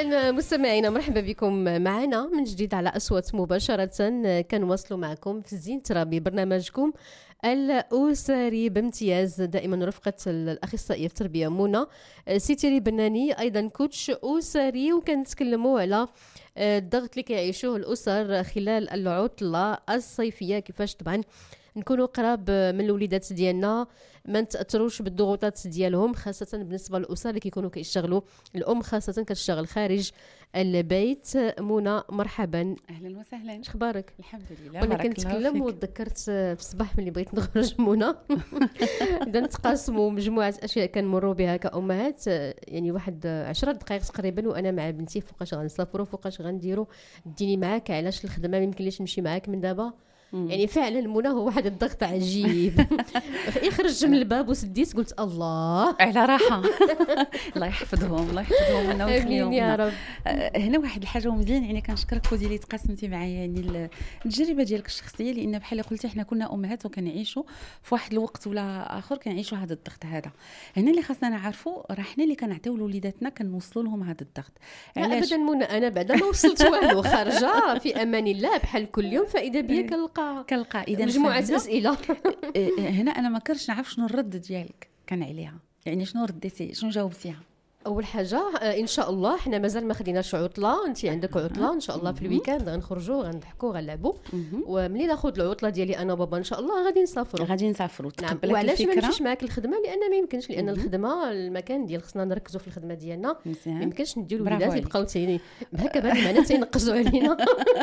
اهلا مستمعينا، مرحبا بكم معنا من جديد على اصوات مباشره. كنواصلوا معكم في زين ترابي، برنامجكم الاسري بامتياز، دائما رفقه الاخصائيه في التربيه منى سيتيري بناني، ايضا كوتش اسري. وكنتكلموا على الضغط اللي كيعيشوه الاسر خلال العطله الصيفيه، كيفاش طبعا نكونوا قراب من الوليدات ديالنا، ما نتاثروش بالضغوطات ديالهم، خاصه بالنسبه للاسر اللي كيكونوا كيشتغلوا. الام خاصه كتشتغل خارج البيت. منى مرحبا. اهلا وسهلا. اش اخبارك؟ الحمد لله. وانا كنتكلم وتذكرت في الصباح ملي بغيت نخرج منى اذا نتقاسموا مجموعه اشياء كنمروا بها كامهات، يعني واحد 10 دقائق تقريبا وانا مع بنتي فوقاش غنسافروا فوقاش غنديروا، ديني معاك علاش الخدمه ما يمكنليش نمشي معاك من دابا. يعني فعلا منى هو واحد الضغط عجيب. يخرج من الباب وسديت قلت الله على راحه. الله يحفظهم الله يحفظهم لنا ويخليهم يا رب. هنا واحد الحاجه مزيان، يعني كنشكرك فوزي اللي تقاسمتي معايا يعني التجربه ديالك الشخصيه، لان بحال قلتي حنا كنا امهات وكنعيشوا في واحد الوقت ولا اخر كنعيشوا هذا الضغط هذا. هنا اللي خاصنا نعرفوا راه حنا اللي كنعطيو لوليداتنا كنوصلوا لهم هذا الضغط. لا ابدا منى، انا بعدا ما وصلت والو، خارجه في امان الله بحال كل يوم، فاذا بيا كنلقى اذا مجموعه اسئله. هنا انا ما كرهتش نعرف شنو الرد ديالك كان عليها، يعني شنو رديتي شنو جاوبتيها. اول حاجه ان شاء الله حنا مازال ما خديناش عطله، انت عندك عطله ان شاء الله في الويكاند غنخرجوا غنضحكوا غنلعبوا، ومنين ناخذ العطله ديالي انا وبابا ان شاء الله غادي نسافروا نعم. وعلاش ما نمشيش معاك الخدمه؟ لان ما يمكنش، لان الخدمه المكان ديال خصنا نركزوا في الخدمه ديالنا، ما يمكنش نديو الوليدات يبقاو تيني هكا بهذا المعنى تينقزوا علينا.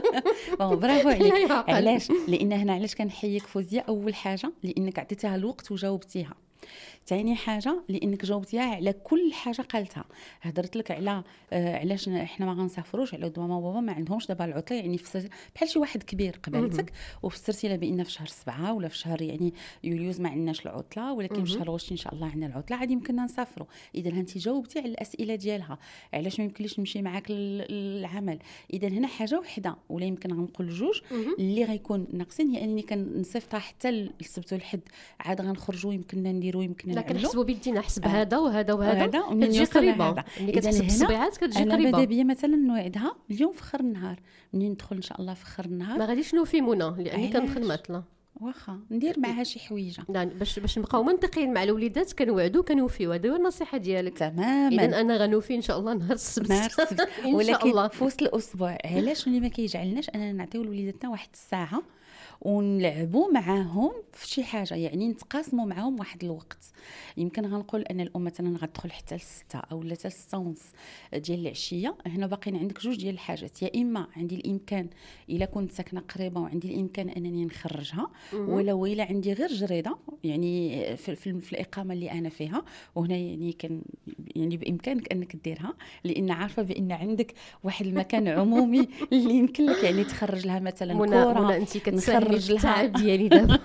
برافو عليك. علاش؟ لان هنا علاش كنحييك فوزيه، اول حاجه لانك عطيتيها الوقت وجاوبتيها، ثاني حاجه لانك جاوبتيها على كل حاجه قالتها. هضرت لك على علاش احنا ما غنسافروش، على ماما وبابا ما عندهمش دابا العطله، يعني بحال شي واحد كبير قبالتك، وفسرتي لها بان في شهر 7 ولا في شهر يعني يوليوز ما عندناش العطله، ولكن في شهر واش ان شاء الله عندنا العطله عادي يمكننا نسافروا. اذا انت جاوبتي على الاسئله ديالها، علاش ما يمكنليش نمشي معاك للعمل. اذا هنا حاجه وحده ولا يمكن غنقول جوج اللي غيكون ناقصين، هي انني كنصيفطها حتى السبت والحد عاد غنخرجوا يمكننا نديروا يمكننا لكن حسبوا بيدينا حسب هذا وهذا وهذا كتجي قريبه، ملي كتحسب الصبيعات كتجي قريبه. انا بدا بيا مثلا نوعدها اليوم في اخر النهار، منين ندخل ان شاء الله في اخر النهار ما غاديش نوفي منى لاني كندخل معطله، واخا ندير معها شي حويجه باش نبقاو منطقيين مع الوليدات، كنوعدوا كنوفيو. هذه هي النصيحه ديالك تماما. اذا انا غنوفي ان شاء الله نهار السبت ولكن في وسط الاسبوع علاش اللي ما كيجعلناش اننا نعطيو لوليداتنا واحد الساعه ونلعبوا معاهم في شي حاجه، يعني نتقاسموا معاهم واحد الوقت. يمكن غنقول ان الام مثلا غتدخل حتى ل6 او ل 6:30 ديال العشيه، هنا باقيين عندك جوج ديال الحاجات، يا اما عندي الامكان الا كنت ساكنه قريبه وعندي الامكان انني نخرجها، ولو الا عندي غير جريده يعني في الاقامه اللي انا فيها، وهنا يعني كان يعني بامكانك انك ديرها، لان عارفه بان عندك واحد المكان عمومي اللي يمكن لك يعني تخرج لها مثلا كره. انت كتسهلي التعب ديالي دابا.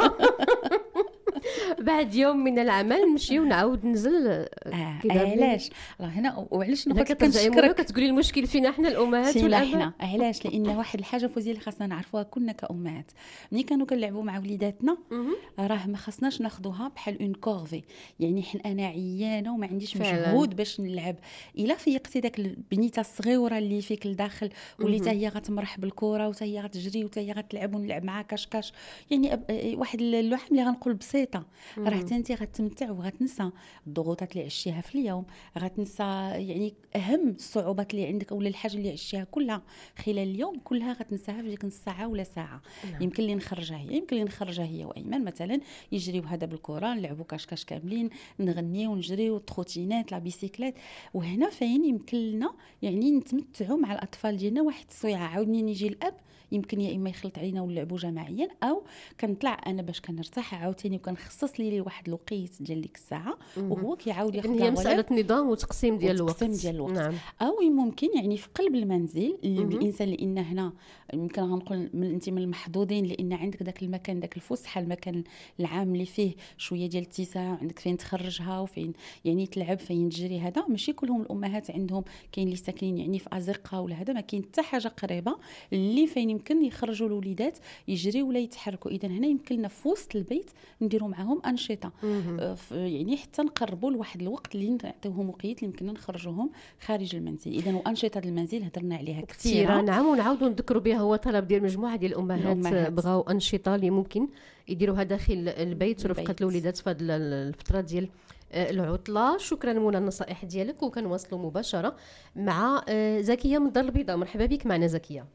بعد يوم من العمل نمشي ونعاود ننزل علاش هنا وعلاش نقول كنشكرك كتقولي المشكل فينا حنا الامهات ولا احنا علاش؟ لان واحد الحاجه فوزيه اللي خاصنا نعرفوها كنا كامهات، ملي كانوا كنلعبوا مع وليداتنا راه ما خاصناش ناخذوها بحال اون كورفي، يعني انا عيانه وما عنديش مجهود باش نلعب. الا فيقتي داك البنيته الصغيره اللي فيك لداخل واللي حتى هي غتمرح بالكره وحتى هي غتجري وحتى هي غتلعب ونلعب معاها كاش يعني واحد اللوحه اللي غنقول بسيطه، راه حتى انت غتمتع وغتنسى الضغوطات اللي عشتيها في اليوم، غتنسى يعني اهم الصعوبات اللي عندك ولا الحاجه اللي عشتيها كلها خلال اليوم كلها غتنساها في ديك نص ساعه ولا ساعه. يمكن لي نخرجها هي وايمن مثلا يجريو هذا بالكره، نلعبوا كاش كاملين، نغنيو ونجريو تروتينات لا بيسيكلات. وهنا فين يمكن لنا يعني نتمتعوا مع الاطفال ديالنا واحد السويعه. عاودني نيجي الاب يمكن يا اما يخلط علينا ونلعبوا جماعيا، او كنطلع انا باش كنرتاح عاوتاني وكنخصص لي واحد الوقيت ديال ديك الساعه وهو كيعاود ياخذ. هي مساله نظام وتقسيم ديال الوقت. نعم. او ممكن يعني في قلب المنزل الانسان، لان هنا يمكن غنقول انت من المحظوظين لان عندك داك المكان داك الفسحه، المكان العام اللي فيه شويه ديال الاتساع، عندك فين تخرجها وفين يعني تلعب فين تجري. هذا ماشي كلهم الامهات عندهم، كاين اللي ساكنين يعني في ازقه ولا هذا ما كاين حتى حاجه قريبه اللي فين يمكن يخرجوا الوليدات يجريوا ولا يتحركوا. اذا هنا يمكن لنا في وسط البيت نديروا معهم ان انشطه يعني حتى نقربوا لواحد الوقت اللي نعطيوهم وقيت اللي يمكننا نخرجوهم خارج المنزل. اذا وانشطه المنزل هضرنا عليها كثيره. نعم، ونعاودوا نذكروا بها، هو طلب ديال مجموعه ديال الامهات بغاو انشطه اللي ممكن يديروها داخل البيت رفقه الوليدات في هذه الفتره ديال العطله. شكرا منى النصائح ديالك، وكنواصلوا مباشره مع زكيه من الدار البيضاء. مرحبا بك معنا زكيه.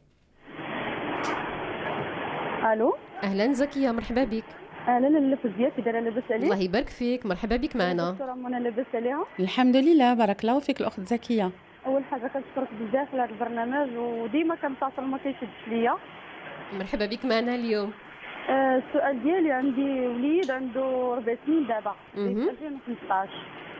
الو، اهلا زكيه، مرحبا بك. اهلا اللبس ديالك كي دايره؟ لاباس عليك؟ الله يبارك فيك، مرحبا بك معنا. دكتوره منى لاباس عليها؟ الحمد لله، بارك الله فيك الاخت زكيه. اول حاجه كنشكرك بزاف على هذا البرنامج، وديما كنتصل ما كيشدش ليا. مرحبا بك معنا اليوم. السؤال ديالي، عندي وليد عنده 4 سنين دابا في 2015،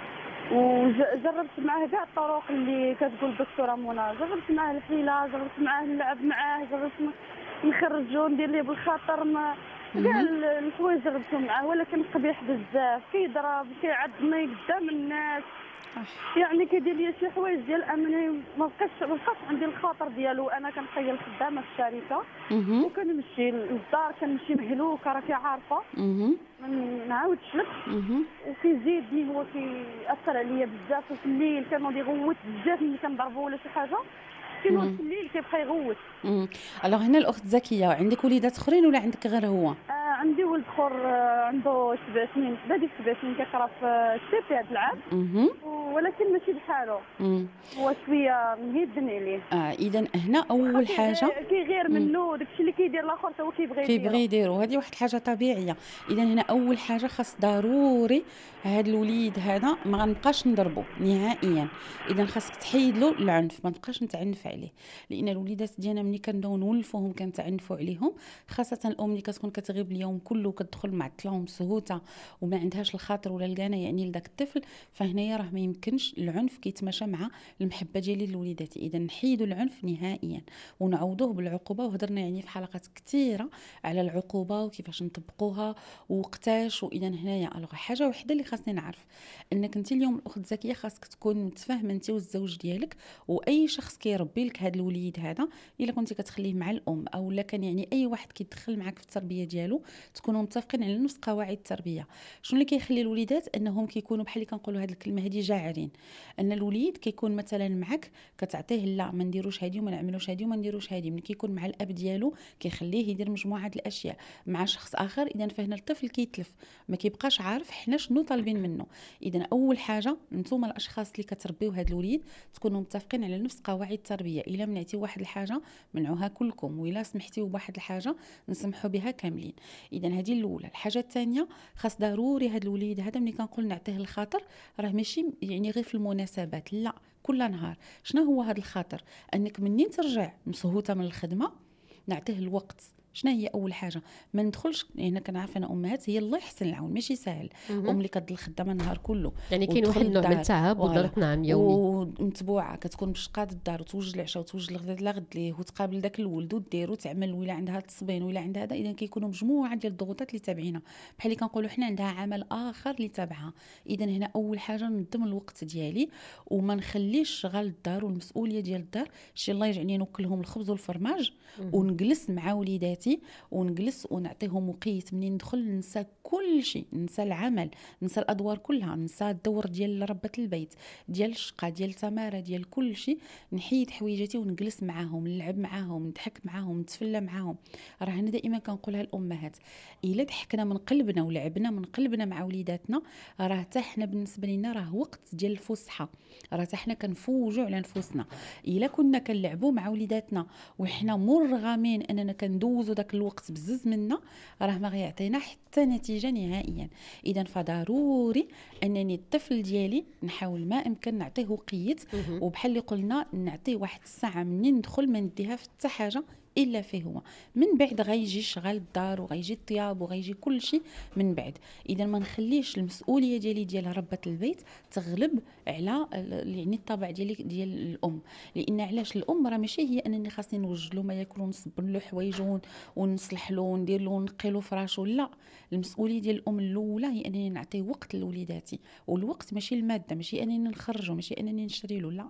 وجربت معاه كاع الطرق اللي كتقول الدكتوره منى. جربت معاه الحيله، جربت معاه نلعب معاه، جربت نخرجو ندير ليه بالخاطر، ما كاع الحوايج جربتهم معاه، ولكن قبيح بزاف. كيضرب، كيعضني قدام الناس، يعني كيدير لي شي حوايج ديال انني ما بقاش عندي الخاطر ديالو. انا كنخيل خدامه في الشركه وكنمشي للدار، كنمشي مهلوكه، راكي عارفه، ما نعاودش لك. وكيزيدني، هو كيأثر عليا بزاف. وفي الليل كنوض يغوت بزاف ملي كنضربو ولا شي حاجه، كينوض في الليل كيبقى يغوت. الوغ هنا الاخت زكيه، عندك وليدات اخرين ولا عندك غير هو؟ عندي ولد اخر عنده 7 سنين، بادي 7 سنين، كيقرا في السي هاد العام، ولكن ماشي بحالو، هو شويه مهيدن عليه. اذا هنا اول حاجه كيغير منه داكشي اللي كيدير الاخر حتى هو كيبغي يديرو. هذه واحد الحاجه طبيعيه. اذا هنا اول حاجه خاص ضروري هذا الوليد هذا ما غنبقاش نضربه نهائيا. اذا خاصك تحيد له العنف، ما نبقاش نتعنف عليه، لان الوليدات ديالنا ملي كنبداو نولفوهم كنتعنفوا عليهم، خاصه الام اللي كتكون كتغيب اليوم كله وكتدخل معطله ومسهوته وما عندهاش الخاطر ولا الكانه يعني لذاك الطفل، فهنايا راه ما يمكنش العنف كيتماشى مع المحبه ديالي للوليدات. اذا نحيدوا العنف نهائيا ونعوضوه بالعقوبه. وهضرنا يعني في حلقات كثيره على العقوبه وكيفاش نطبقوها ووقتاش. واذا هنايا حاجه وحده اللي خاصني نعرف، انك انت اليوم الاخت زكيه خاصك تكون متفاهمه انت والزوج ديالك واي شخص كيربي لك هذا الوليد هذا، الا كنتي كتخليه مع الام او لا كان يعني اي واحد كيدخل معك في التربيه ديالو، تكونوا متفقين على نفس قواعد التربيه. شنو اللي كيخلي الوليدات انهم كيكونوا بحال اللي كنقولوا هذه الكلمه هذه جاعرين؟ ان الوليد كيكون مثلا معك كتعطيه لا ما نديروش هذه وما نعملوش هذه وما نديروش هذه، ملي كيكون مع الاب ديالو كيخليه يدير مجموعه الاشياء مع شخص اخر. اذا فهنا الطفل كيتلف، ما كيبقاش عارف حنا شنو طالبين منه. اذا اول حاجه نتوما الاشخاص اللي كتربيو هذا الوليد تكونوا متفقين على نفس قواعد التربيه. الا منعتي واحد الحاجه منعوها كلكم، وإلا سمحتيو بواحد الحاجه نسمحوا بها كاملين. اذا هذه الاولى. الحاجه الثانيه، خاص ضروري هذا الوليد هذا ملي كنقول نعطيه الخاطر راه ماشي يعني غير في المناسبات، لا، كل نهار. شنو هو هذا الخاطر؟ انك منين ترجع مسهوته من الخدمه نعطيه الوقت. شنو هي اول حاجه؟ ما ندخلش هنا. كنعرف انا امهات هي الله يحسن العون ماشي سهل، اللي كتضل خدامه النهار كله، يعني كاين واحد النوع من التعب والضغط نعم يومي ومتبوعه، كتكون باش قاد الدار وتوجد العشاء وتوجد الغدا لا غد ليه وتقابل داك الولد ودير وتعمل ولا عندها التصبين ولا عندها هذا. اذا كيكونوا مجموعه ديال الضغوطات اللي تابعينها، بحال اللي كنقولوا حنا عندها عمل اخر اللي تابعها. اذا هنا اول حاجه ننظم الوقت ديالي وما نخليش شغل الدار والمسؤوليه ديال الدار شي الله يجعلني نوكلهم الخبز والفرماج ونجلس مع وليداتي ونجلس ونعطيهم وقيت. منين ندخل ننسى كل شيء، ننسى العمل، ننسى الادوار كلها، ننسى الدور ديال ربة البيت، ديال الشقه، ديال تماره، ديال كل شيء. نحيد حويجاتي ونجلس معاهم، نلعب معاهم، نضحك معاهم، نتفلى معاهم. راه انا دائما كنقولها الامهات، الا ضحكنا من قلبنا ولعبنا من قلبنا مع وليداتنا راه حتى حنا بالنسبه لنا راه وقت ديال الفسحه، راه حتى حنا كنفوجوا على نفوسنا. الا كنا كنلعبوا مع وليداتنا وحنا مرغمين اننا كندوزوا داك الوقت بزز منا، راه ما غيعطينا حتى نتيجه نهائيا. اذا فضروري انني الطفل ديالي نحاول ما امكن نعطيه وقيت، وبحال اللي قلنا نعطيه واحد الساعه منين ندخل ما نديها في حتى حاجه الا فيه هو. من بعد غيجي شغال الدار وغيجي الطياب وغيجي كل شيء من بعد. اذا ما نخليش المسؤوليه ديالي ديال ربة البيت تغلب على يعني الطبع ديالي ديال الام. لان علاش الام راه ماشي هي انني خاصني نوجد له ما ياكل ونصب له حوايج ونصلح له وندير له ونقي له فراشه، لا. المسؤوليه ديال الام الاولى هي انني نعطي وقت لوليداتي، والوقت ماشي الماده، ماشي انني نخرجه، ماشي انني نشري له، لا.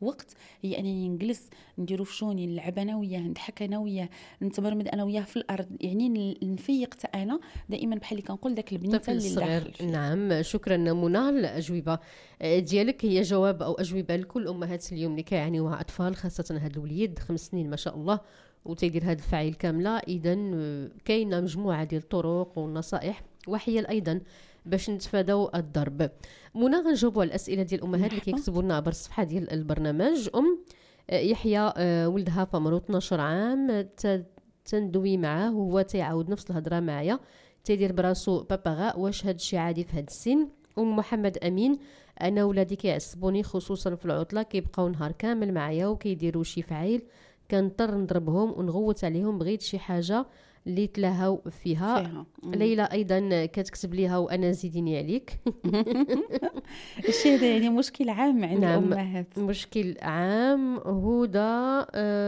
وقت هي انني نجلس نديرو في شوني، نلعب انا وياه، نضحك انا وياه، نتمرمد انا وياه في الارض، يعني نفيق حتى انا دائما بحال اللي كنقول داك البنيته اللي داخل فيه. نعم، شكرا منى. الاجوبه ديالك هي جواب او اجوبه لكل امهات اليوم اللي كيعانيوا مع اطفال، خاصه هاد الوليد 5 سنين ما شاء الله وتيدير هاد الفعيل كامله. اذا كاينه مجموعه ديال الطرق والنصائح وحيل ايضا باش نتفاداو الضرب. منى غنجاوبوا على الاسئله ديال الامهات اللي كيكتبوا لنا عبر الصفحه ديال البرنامج. يحيى ولدها في عمره 12 عام، تندوي معاه هو تيعاود نفس الهضره معايا، تيدير براسو باباغا، واش هاد الشيء عادي في هاد السن؟ محمد امين، انا ولادي كيعصبوني خصوصا في العطله، كيبقاو نهار كامل معايا وكيديروا شي فعيل، كنضطر نضربهم ونغوت عليهم، بغيت شي حاجه اللي تلاهاو فيها. ليلى ايضا كتكتب ليها وانا زيديني عليك. الشيء هذا يعني مشكل عام عند الامهات، مشكل عام. هدى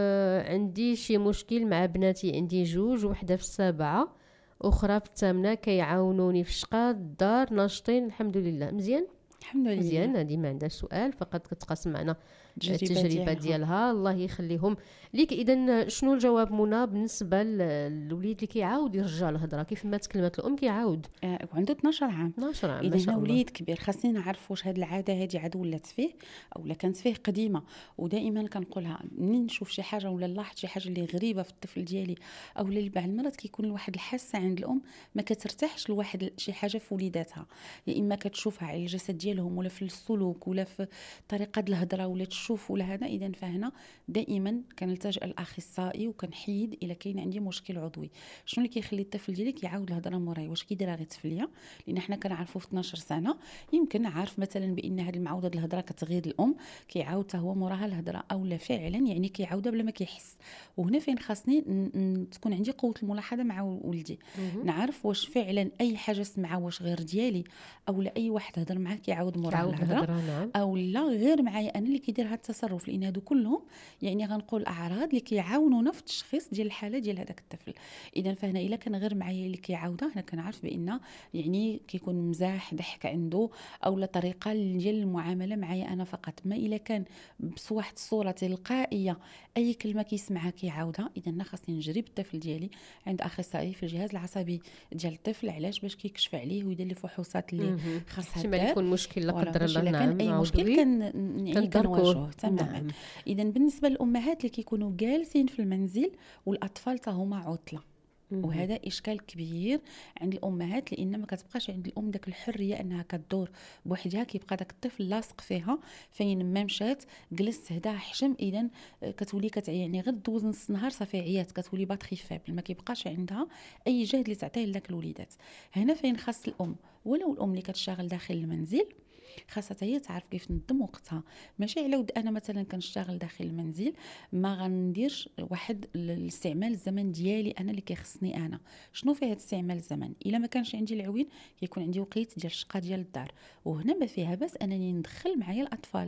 عندي شي مشكل مع بناتي، عندي 2، وحده في 7 اخرى في 8، كيعاونوني في الشقه، الدار ناشطين الحمد لله. مزيان الحمد لله، مزيان. هذه ما عندهاش سؤال، فقط كتقاسم معنا التجربه ديالها. الله يخليهم ليك. اذا شنو الجواب منى بالنسبه للوليد اللي كيعاود يرجع الهضره كيف ما تكلمت الام كيعاود وعنده 12 عام؟ 12 عام اذا وليد كبير، خاصنا نعرفوا واش هذه العاده هذه عاد ولات فيه او لا كانت فيه قديمه. ودائما كنقولها منين نشوف شي حاجه ولا نلاحظ شي حاجه اللي غريبه في الطفل ديالي او بعض المرات كيكون الواحد الحاسه عند الام ما كترتاحش لواحد شي حاجه في وليداتها، يا اما كتشوفها على الجسد ديالهم ولا في السلوك ولا في طريقه الهضره ولا تشوف ولا هذا. اذا فهنا دائما كنلتجئ الاخصائي وكنحيد الا كاين عندي مشكل عضوي. شنو اللي كيخلي الطفل ديالك يعاود الهضره موراي؟ واش كيديرها غير طفليه؟ لان حنا كنعرفوا في 12 سنه يمكن عارف مثلا بان هذه المعوضه الهضره كتغيظ الام، كيعاود حتى هو موراها الهضره، او لا فعلا يعني كيعاودها بلا ما كيحس. وهنا فين خاصني تكون عندي قوه الملاحظه مع ولدي، نعرف واش فعلا اي حاجه سمعها واش غير ديالي او لا اي واحد هضر معاه كيعاود موراها الهضره، نعم. او لا غير معايا انا اللي كيدير هذا التصرف. لان هادو كلهم يعني غنقول اعراض اللي كيعاونونا في التشخيص ديال الحاله ديال هذاك الطفل. اذا فهنا الا كان غير معايا اللي كيعاودها، انا كنعرف بان يعني كيكون مزاح ضحك عنده او لا طريقه ديال المعامله معايا انا فقط. ما الا كان بواحد الصوره تلقائيه اي كلمه كيسمعها كيعاودها، اذا انا خاصني نجري بالطفل ديالي عند اخصائي في الجهاز العصبي ديال الطفل. علاش؟ باش كيكشف عليه ويدير لي فحوصات اللي خاصها ما يكون مشكل لا قدر الله. نعم، اي مشكل يعني كنواجهوه تماما. اذا بالنسبه للامهات اللي كيكونوا جالسين في المنزل والاطفال تا هما عطله، وهذا اشكال كبير عند الامهات، لان ما كتبقاش عند الام داك الحريه انها كدور بوحدها، كيبقى داك الطفل لاصق فيها فين ما مشات جلس هدا حشم. اذا كتولي يعني غير دوز نص نهار صافي عيات، كتولي باطري فابل، ما كيبقاش عندها اي جهد اللي تعطيه لذاك الوليدات. هنا فين خاص الام، ولو الام اللي كتشتغل داخل المنزل خاصها هي تعرف كيف تنظم وقتها. ماشي على ود انا مثلا كنشتغل داخل المنزل ما غنديرش واحد الاستعمال الزمن ديالي انا اللي كيخصني انا. شنو فيه هذا استعمال الزمن؟ الا ما كانش عندي العوين كيكون عندي وقيت ديال الشقه ديال الدار، وهنا ما فيها بس انني ندخل معايا الاطفال،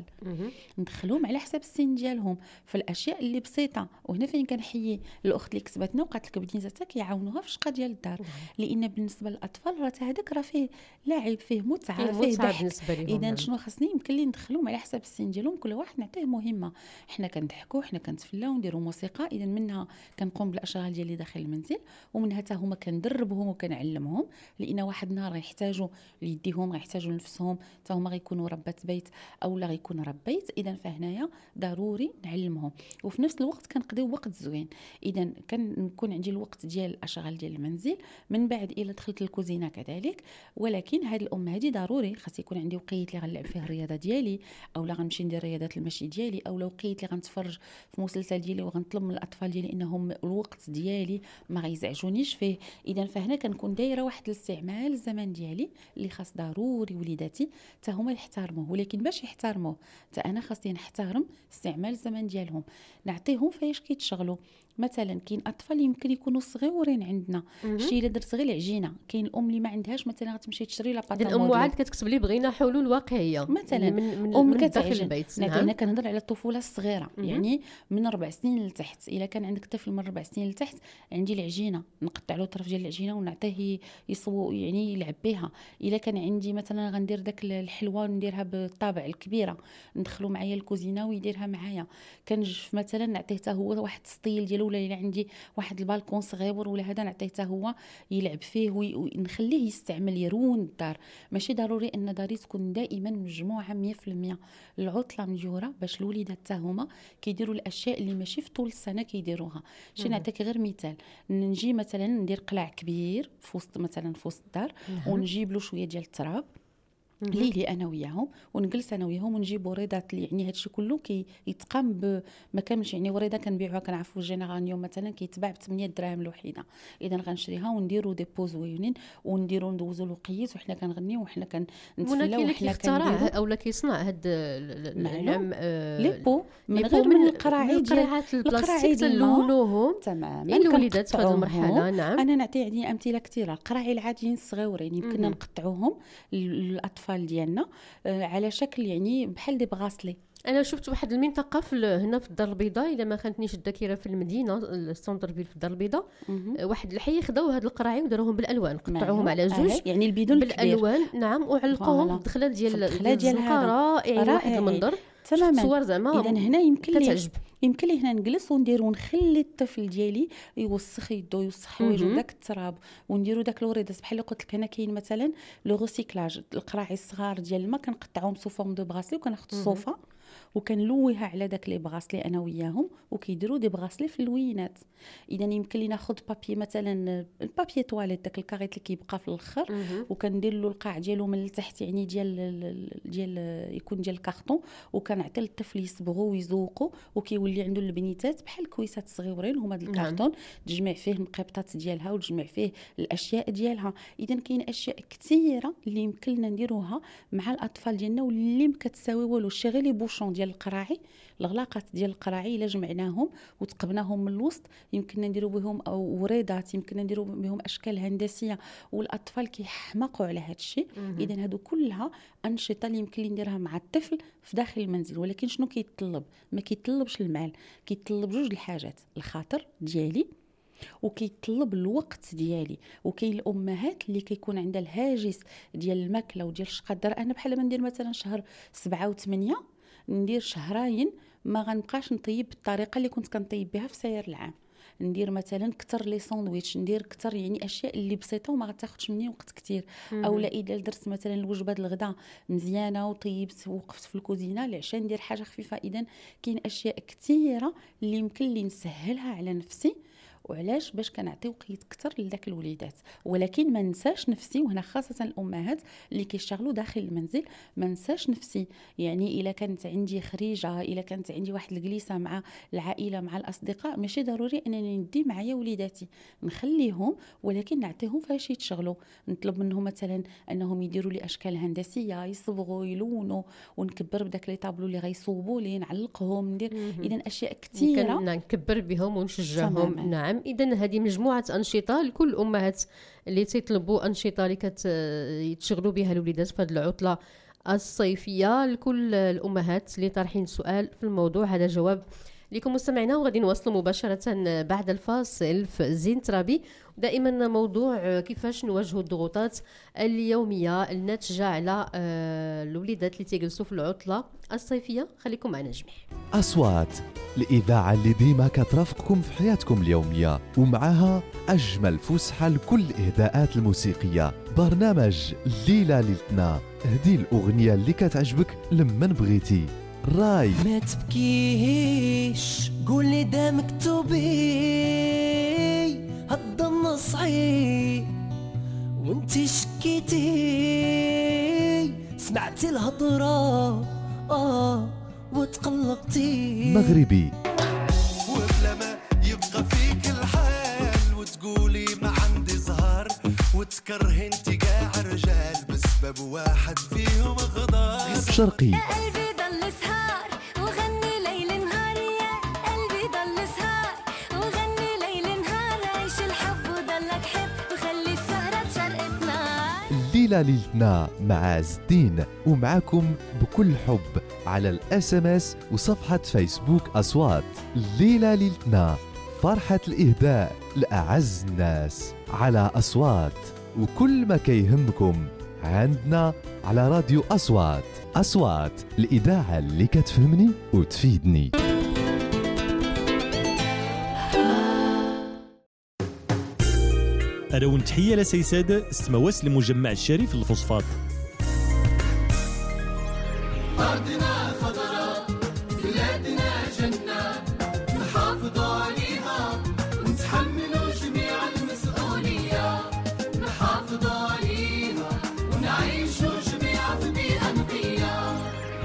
ندخلهم على حساب السن ديالهم في الاشياء اللي بسيطه. وهنا فين كنحيي الاخت اللي كتبتنا وقالت لك بنيتها كيعاونوها في الشقه ديال الدار، لان بالنسبه للاطفال راه هذاك راه فيه لاعب، فيه متعه، فيه ضحك. اذا شنو خاصني؟ يمكن لي ندخلهم على حساب السن ديالهم، كل واحد نعطيه مهمه. حنا كنضحكوا، حنا كنتفلاو، نديروا موسيقى. اذا منها كنقوم بالاشغال ديالي داخل المنزل، ومنها حتى هما كندربهم وكنعلمهم، لان واحد النهار غيحتاجوا ليديهم، غيحتاجوا لنفسهم، حتى هما غيكونوا ربات بيت او لا غيكون رب بيت. اذا فهنايا ضروري نعلمهم، وفي نفس الوقت كنقضيو وقت زوين. اذا كنكون عندي الوقت ديال الاشغال ديال المنزل، من بعد الى دخلت الكوزينه كذلك. ولكن هذه الام هذه ضروري خاص يكون عندي وقيت اللي غنلعب فيه الرياضه ديالي، او لا غنمشي ندير رياضات المشي ديالي، او لو وقيت اللي غنتفرج في مسلسل ديالي وغنطلب من الاطفال ديالي انهم الوقت ديالي ما غيزعجونيش فيه. اذا فهنا كنكون دايره واحد الاستعمال الزمان ديالي اللي خاص ضروري وليداتي حتى هما يحترموه. ولكن باش يحترموه حتى انا خاصني نحترم استعمال الزمان ديالهم، نعطيهم فاش كيتشغلوا. مثلا كاين اطفال يمكن يكونوا صغيورين عندنا، شي الا درت غير العجينه، كاين الام اللي ما عندهاش مثلا غتمشي تشري لا باطا. الام عاد كتكتب لي بغينا حلول الواقعيه مثلا من داخل البيت. نعم. انا كنهضر على الطفوله الصغيره، يعني من 4 سنين لتحت. الا كان عندك طفل من 4 سنين لتحت، عندي العجينه نقطع له طرف ديال العجينه ونعطيه يصو يعني يلعب بها. الا كان عندي مثلا غندير داك الحلوه نديرها بالطابع الكبيره، ندخلو معايا الكوزينه ويديرها معايا. كنجف مثلا نعطيه حتى هو واحد السطيل ديالو، ولا الا عندي واحد البالكون صغير ولا هذا نعطيه حتى هو يلعب فيه ونخليه يستعمل يرون الدار. ماشي ضروري ان داري تكون دائما مجموعه 100%. العطله مجوره باش الوليدات حتى هما كيديروا الاشياء اللي ماشي في طول السنه كيديروها. شي نعطيك غير مثال، نجي مثلا ندير قلاع كبير في وسط مثلا في وسط الدار، ونجيب له شويه ديال التراب لي انا وياهم، ونجلس انا وياهم ونجيب وريدات. يعني هادشي كله كيتقام ما كاملش. يعني وريده كنبيعوها كنعرفوا جينيراليوم مثلا كيتباع ب 8 دراهم الوحيده، اذا غنشريها ونديروا دي بوز وينين ونديروا ندوزوا له قيس وحنا كنغنيو وحنا كنتفلاو وحنا كنخترع اولا كيصنع هاد نعم لي بو من غير من القراعي ديال البلاستيك تلونوهم تماما الوليدات في هذه المرحله. نعم انا نعطي يعني امثله كثيره. القراعي العاديين الصغيورين يمكننا نقطعوهم الاطفال ديالنا على شكل يعني بحال دي بغاسلي. انا شفت واحد المنطقه هنا في الدار البيضاء، الا ما خانتنيش الذاكره، في المدينه السونتر فيل في الدار البيضاء، واحد الحي خداو هاد القراعي وداروهم بالالوان، قطعوهم على زوج يعني البيدون بالالوان. نعم وعلقوهم بالدخله ديال الزنقه. رائع واحد المنظر تماما. صور زعما اذا هنا يمكن لي هنا نجلس وندير ونخلي الطفل ديالي يوسخ يدو يوسخ حوايجو داك التراب، ونديروا داك الوريدات بحال اللي قلت لك. انا كاين مثلا لو ريسيكلاج، القراعي الصغار ديال الماء كنقطعوهم سو فورم دو بغاسلي وكناخذ الصوفه وكنلويها على داك لي بغاسلي انا وياهم، وكيديروا دي بغاسلي في اللوينات. اذا يمكن لي ناخذ بابي مثلا البابي تواليت داك الكاريت اللي كيبقى في الاخر، وكندير له القاع ديالو من التحت يعني ديال يكون ديال الكارطون، وكنعطي للطفل يصبغو ويزوقو وكيولي عنده البنيتات بحال الكويسات صغيورين هما ديال الكارطون. تجمع فيه المقيبطات ديالها وتجمع فيه الاشياء ديالها. اذا كاين اشياء كثيره اللي يمكن لنا نديروها مع الاطفال ديالنا واللي ما كتساوي والو. شي غير لي بوشون ديال القراعي، الغلاقات ديال القراعي الا جمعناهم وتقبناهم من الوسط يمكن نديروا بهم وريدات، يمكن نديروا بهم اشكال هندسيه، والاطفال كيحمقوا على هذا الشيء. اذا هادو كلها انشطه اللي يمكن لي نديرها مع الطفل في داخل المنزل. ولكن شنو كيتطلب؟ ما كيتطلبش المال، كيتطلب جوج الحاجات، الخاطر ديالي وكيطلب الوقت ديالي. وكاين الامهات اللي كيكون عندها الهاجس ديال الماكله وديال الشقادر. انا بحال ما ندير مثلا شهر 7 و8 ندير شهرين ما غنبقاش نطيب بالطريقه اللي كنت كنطيب بها في ساير العام. ندير مثلا كتر لي ساندويتش، ندير كتر يعني اشياء اللي بسيطه وما غتاخذش مني وقت كتير. او لا اذا درت مثلا الوجبه الغداء مزيانه وطيبت ووقفت في الكوزينه العشاء ندير حاجه خفيفه. اذا كاين اشياء كثيره اللي يمكن لي نسهلها على نفسي. وعلاش؟ باش كنعطي وقيت كتر لذاك الوليدات. ولكن ما ننساش نفسي، وهنا خاصه الامهات اللي كيشتغلوا داخل المنزل، ما ننساش نفسي. يعني الا كانت عندي خريجه، الا كانت عندي واحد الجلسه مع العائله مع الاصدقاء، ماشي ضروري انني ندي معايا وليداتي، نخليهم ولكن نعطيهم فاش يتشغلوا. نطلب منهم مثلا انهم يديروا لي اشكال هندسيه، يصبغوا يلونوا، ونكبر بداك لي طابلو اللي غيصوبوا لي، نعلقهم، ندير اذا اشياء كثيره نكبر بهم ونشجعهم. نعم اذا هذه مجموعه انشطه لكل الامهات اللي تيطلبوا انشطه اللي يتشغلوا بها الوليدات في هذه العطله الصيفيه. لكل الامهات اللي طارحين سؤال في الموضوع، هذا جواب لكم مستمعينا، وغادي نواصلوا مباشره بعد الفاصل في زين ترابي. دائما موضوع كيفاش نواجهوا الضغوطات اليوميه الناتجه على الوليدات اللي تيجلسوا في العطله الصيفيه. خليكم معنا جميع. اصوات الإذاعة اللي ديما كترافقكم في حياتكم اليومية، ومعها أجمل فسحة لكل الإهداءات الموسيقية. برنامج ليلة ليلتنا، هدي الأغنية اللي كتعجبك لما بغيتي. راي ما تبكيش، قولي دا مكتوبي، هالضم صعيب وانتي شكيتي، سمعتي الهضرة وتقلقتي. مغربي وبلا ما يبقى فيك الحال، وتقولي ما عندي زهر، وتكره انتي قاع رجال بسبب واحد فيهم غدار. شرقي قلبي ضل سهار وغني ليل نهار، يا قلبي ضل سهار وغني ليل نهار، عيش الحب وضلك حب وخلي السهرة تشرقت نار. ليلة ليلتنا مع عز الدين، ومعكم بكل حب على الSMS وصفحة فيسبوك أصوات. ليلة ليلتنا، فرحة الإهداء لأعز الناس على أصوات، وكل ما كيهمكم عندنا على راديو أصوات. أصوات، الإذاعة اللي كتفهمني وتفيدني. أرون تحية لسيساد استمواس لمجمع الشريف الفوسفات. أرضنا خضراء، بلادنا جنة، نحافظ عليها ونتحملوا جميع المسؤولية. نحافظ عليها ونعيشوا جميعا في بيئة نقية.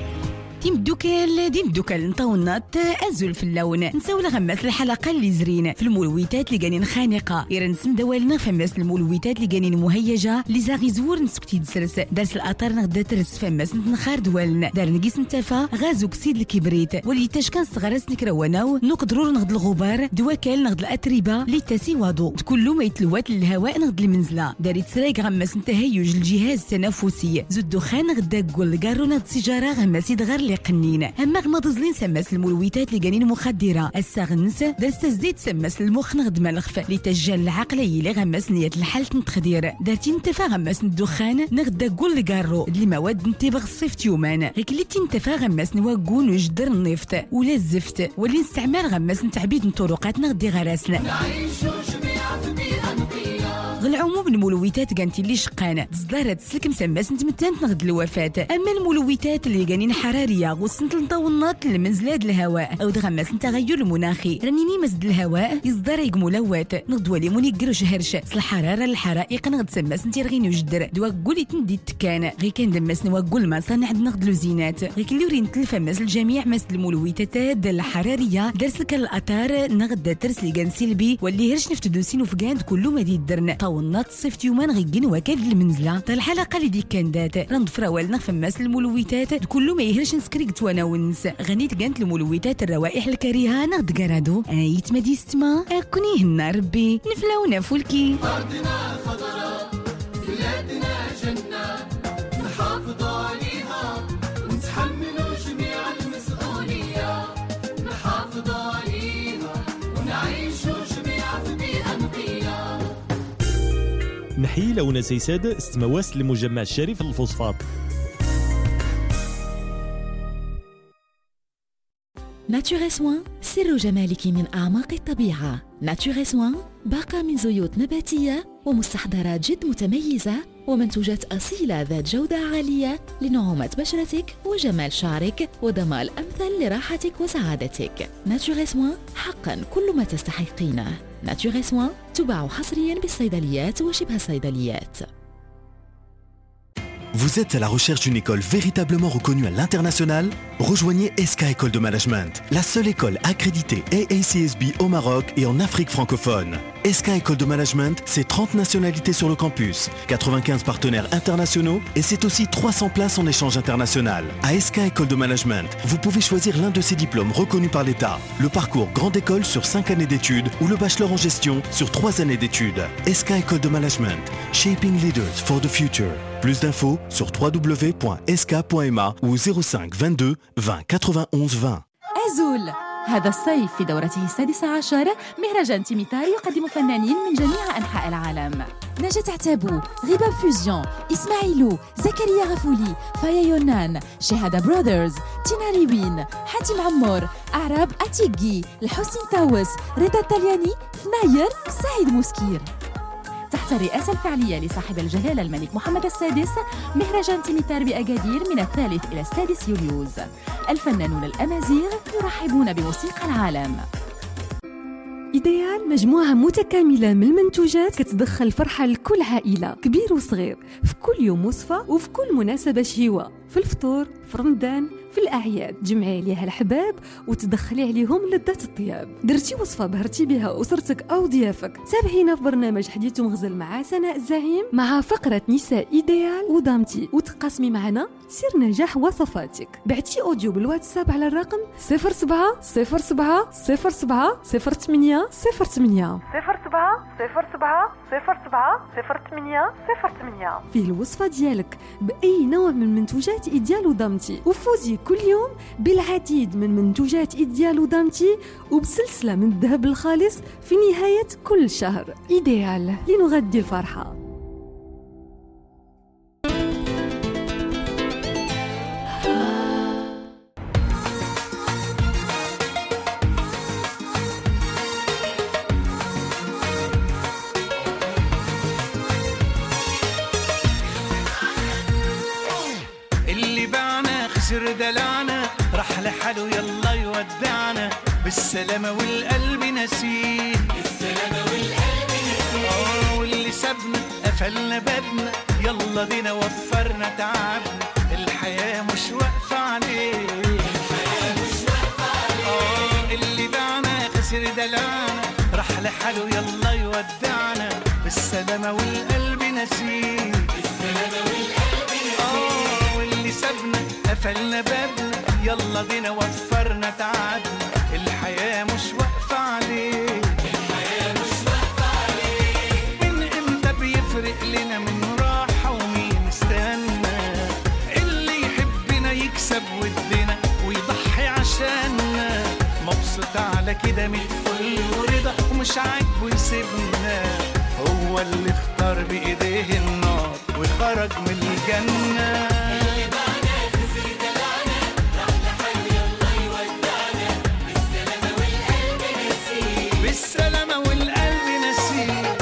ديم دوكال نطونات أزول في اللون نساو غماس الحلقة اللي زرين في المولويتات اللي قانين خانقة يرنسن دوالنا فماس المولويتات اللي قانين مهيجة اللي زاغي زور نسكتي دسرس دارس الأطار نغدا ترس فماس نتنخار دوالنا دار نقيس نتافا غاز أكسيد الكبريت واللي تاشكان صغرس نكرواناو نقدروا نغد الغبار دواكال نغد الأتربة اللي تاسي واضو كله ما يتلوات للهواء نغد المنزلة داري تسرايق غماس نتهيج الجهاز التنفسي زود دخان نغدا قول قارو نغد سيجارة غماس يدغر لي قنين أما غمضزلين سماس المولويتات اللي قانين مخدرة الساغنس دارس تزديد سماس المخ نغد ملخف لتجال العقلي اللي غماس نية الحالة نتخدير دارتي نتفا غماس الدخان نغدا قول قارو اللي مواد نتبغ الصيف يومان غيك اللي تنتفا غماس نواقون وجدر النفط ولا الزفت واللي نستعمل غماس نتعبيد الطرقات نغدي غراسنا نعيشوا جميعا في بيئة نقية. العموم المولويتات كانت اللي شقانه تزدارت السلك مسماس نتمتانت نغد الوفاه اما المولويتات اللي قانين حراريه وسنت الطونات المنزلات الهواء او دغماس التغير المناخي رانيني مزد الهواء يصدر يقمولوات نغد ولي منيقر شهرش الحراره الحرائق نغد سماس نتيرغين وجدر دوا قولي تندي تكان غي كان دماس نواقول ما صنع نغد لوزينات غي كلي ورين تلفماس الجميع مس المولويتات الحراريه درس لك الاثار نغد ترس لي كان سلبي واللي هرش نفتدوسين وفقاند كله ما درنا طونات الصيف يومان غيكين وكاد المنزله تا الحلقه اللي دي كان دات رند فراوالنا فماس المولويتات كله ما يهرش نسكريكت وانا ونس غنيت كانت المولويتات الروائح الكريهه نغد قرادو ايت مدي ستما اكوني هنا ربي نفلاونا فولكي. أرضنا خضراء، بلادنا جنة، نحافظ عليها ونتحملوا جميع المسؤولية. نحافظ عليها ونعيشوا جميعا في بيئة نقية. نحيي لونا سيساد استمواس لمجمع الشريف الفوسفات. ناتوري سوان، سر جمالك من أعماق الطبيعة. ناتوري سوان باقة من زيوت نباتية ومستحضرات جد متميزة ومنتوجات أصيلة ذات جودة عالية لنعومة بشرتك وجمال شعرك وضمان أمثل لراحتك وسعادتك. ناتوري سوان حقا كل ما تستحقينه. ناتوري سوان تباع حصريا بالصيدليات وشبه الصيدليات. Vous êtes à la recherche d'une école véritablement reconnue à l'international? Rejoignez ESCA École de Management, la seule école accréditée AACSB au Maroc et en Afrique francophone. ESCA École de Management, c'est 30 nationalités sur le campus, 95 partenaires internationaux et c'est aussi 300 places en échange international. À ESCA École de Management, vous pouvez choisir l'un de ces diplômes reconnus par l'État, le parcours grande école sur 5 années d'études ou le bachelor en gestion sur 3 années d'études. ESCA École de Management, Shaping Leaders for the Future. Plus d'infos sur www.eska.ma ou 05 22 20 91 20. أزول هذا الصيف في دورته 16 مهرجان تيميتار يقدم فنانين من جميع أنحاء العالم. نجاة عتابو، غباب فوزيون، إسماعيلو، زكريا غفولي، فايا يونان، شهادة برادرز، تينا ريوين، حاتم عمور، أعراب أتيجي، الحسين تاوس، رضا الطلياني، فناير، سعيد موسكير. تحت الرئاسة الفعلية لصاحب الجلالة الملك محمد السادس مهرجان تيميتار بأكادير من 3 إلى 6 يوليوز. الفنانون الأمازيغ يرحبون بموسيقى العالم. إيديال مجموعة متكاملة من المنتوجات كتدخل فرحة لكل عائلة كبير وصغير في كل يوم وصفة وفي كل مناسبة شيوة. في الفطور، في رمضان، في الأعياد. جمعي عليها الحباب وتدخلي عليهم لذات الطياب. درتي وصفة بهرتي بها أسرتك أو ضيافك، تابعينا في برنامج حديث مغزل مع سناء الزعيم مع فقرة نساء إيديال ودامتي، وتقاسمي معنا سر نجاح وصفاتك. بعتي أوديو بالواتساب على الرقم 07 07 07 08 08 07 07 07 08 08. فيه الوصفة ديالك بأي نوع من منتوجات إيديال ودامتي، وفوزي كل يوم بالعديد من منتوجات إيديال ودامتي وبسلسلة من الذهب الخالص في نهاية كل شهر. إيديال لنغذي الفرحة. دلعنا راح لحاله يلا يودعنا بالسلامة والقلب نسيه، بالسلامة والقلب نسيه. واللي سابنا قفلنا بابنا يلا بينا وفرنا تعبنا، الحياة مش واقفة عليه، الحياة مش واقفة عليه. اللي باعنا خسر دلعنا راح لحاله يلا يودعنا بالسلامة والقلب نسيه، بالسلامة والقلب نسيه. واللي سابنا قفلنا بابنا يلا بينا وفرنا تعبنا، الحياة مش واقفة عليه، الحياة مش واقفة عليه. من امتى بيفرق لنا من راحة ومين استنى، اللي يحبنا يكسب ودنا ويضحي عشاننا، مبسوط على كده من الفل ورضا ومش عاجبه يسيبنا، هو اللي اختار بإيديه النار وخرج من الجنة. بالسلامة والقلب نسيه.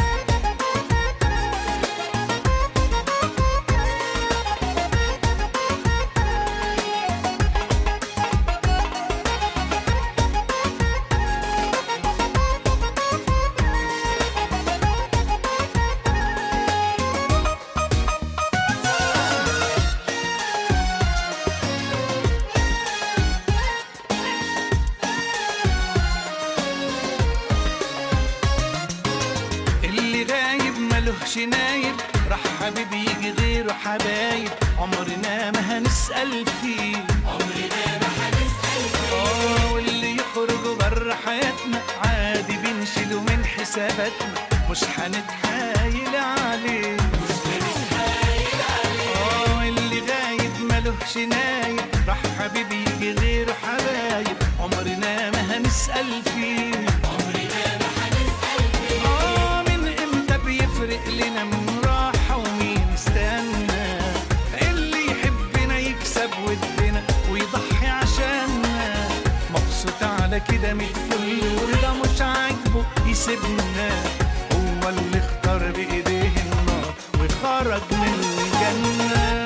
نايب راح حبيب يجي غيره حبايب، عمرنا ما هنسأل فيه، عمرنا ما هنسأل فيه. واللي يخرجوا بره حياتنا عادي بنشيله من حساباتنا، مش هنتحايل عليه، مش هنتحايل عليه. واللي غايب ملوش نايب راح حبيب يجي غيره حبايب، عمرنا ما هنسأل فيه، عمرنا ما هنسأل فيه. من امتى بيفرق لنا من راحة ومين استنى، اللي يحبنا يكسب ودنا ويضحي عشاننا، مبسوط على كده متفل ورضا مش عاجبه يسيبنا، هو اللي اختار بإيديه النار وخرج من الجنة.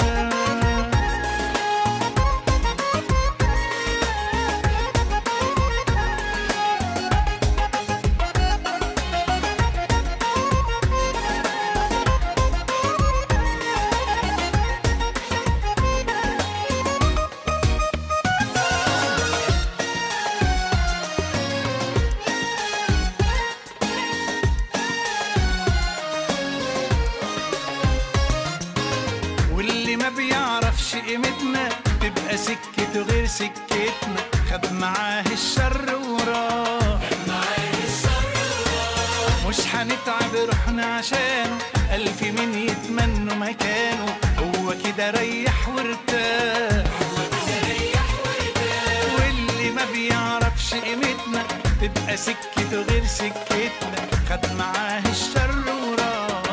قيمتنا تبقى سكته غير سكتنا، خد معاه الشر وراه، مش هنتعب روحنا عشانه، ألف مين يتمنوا مكانه، هو كده ريح وارتاح، واللي ما بيعرفش قيمتنا تبقى سكته غير سكتنا، خد معاه الشر وراه.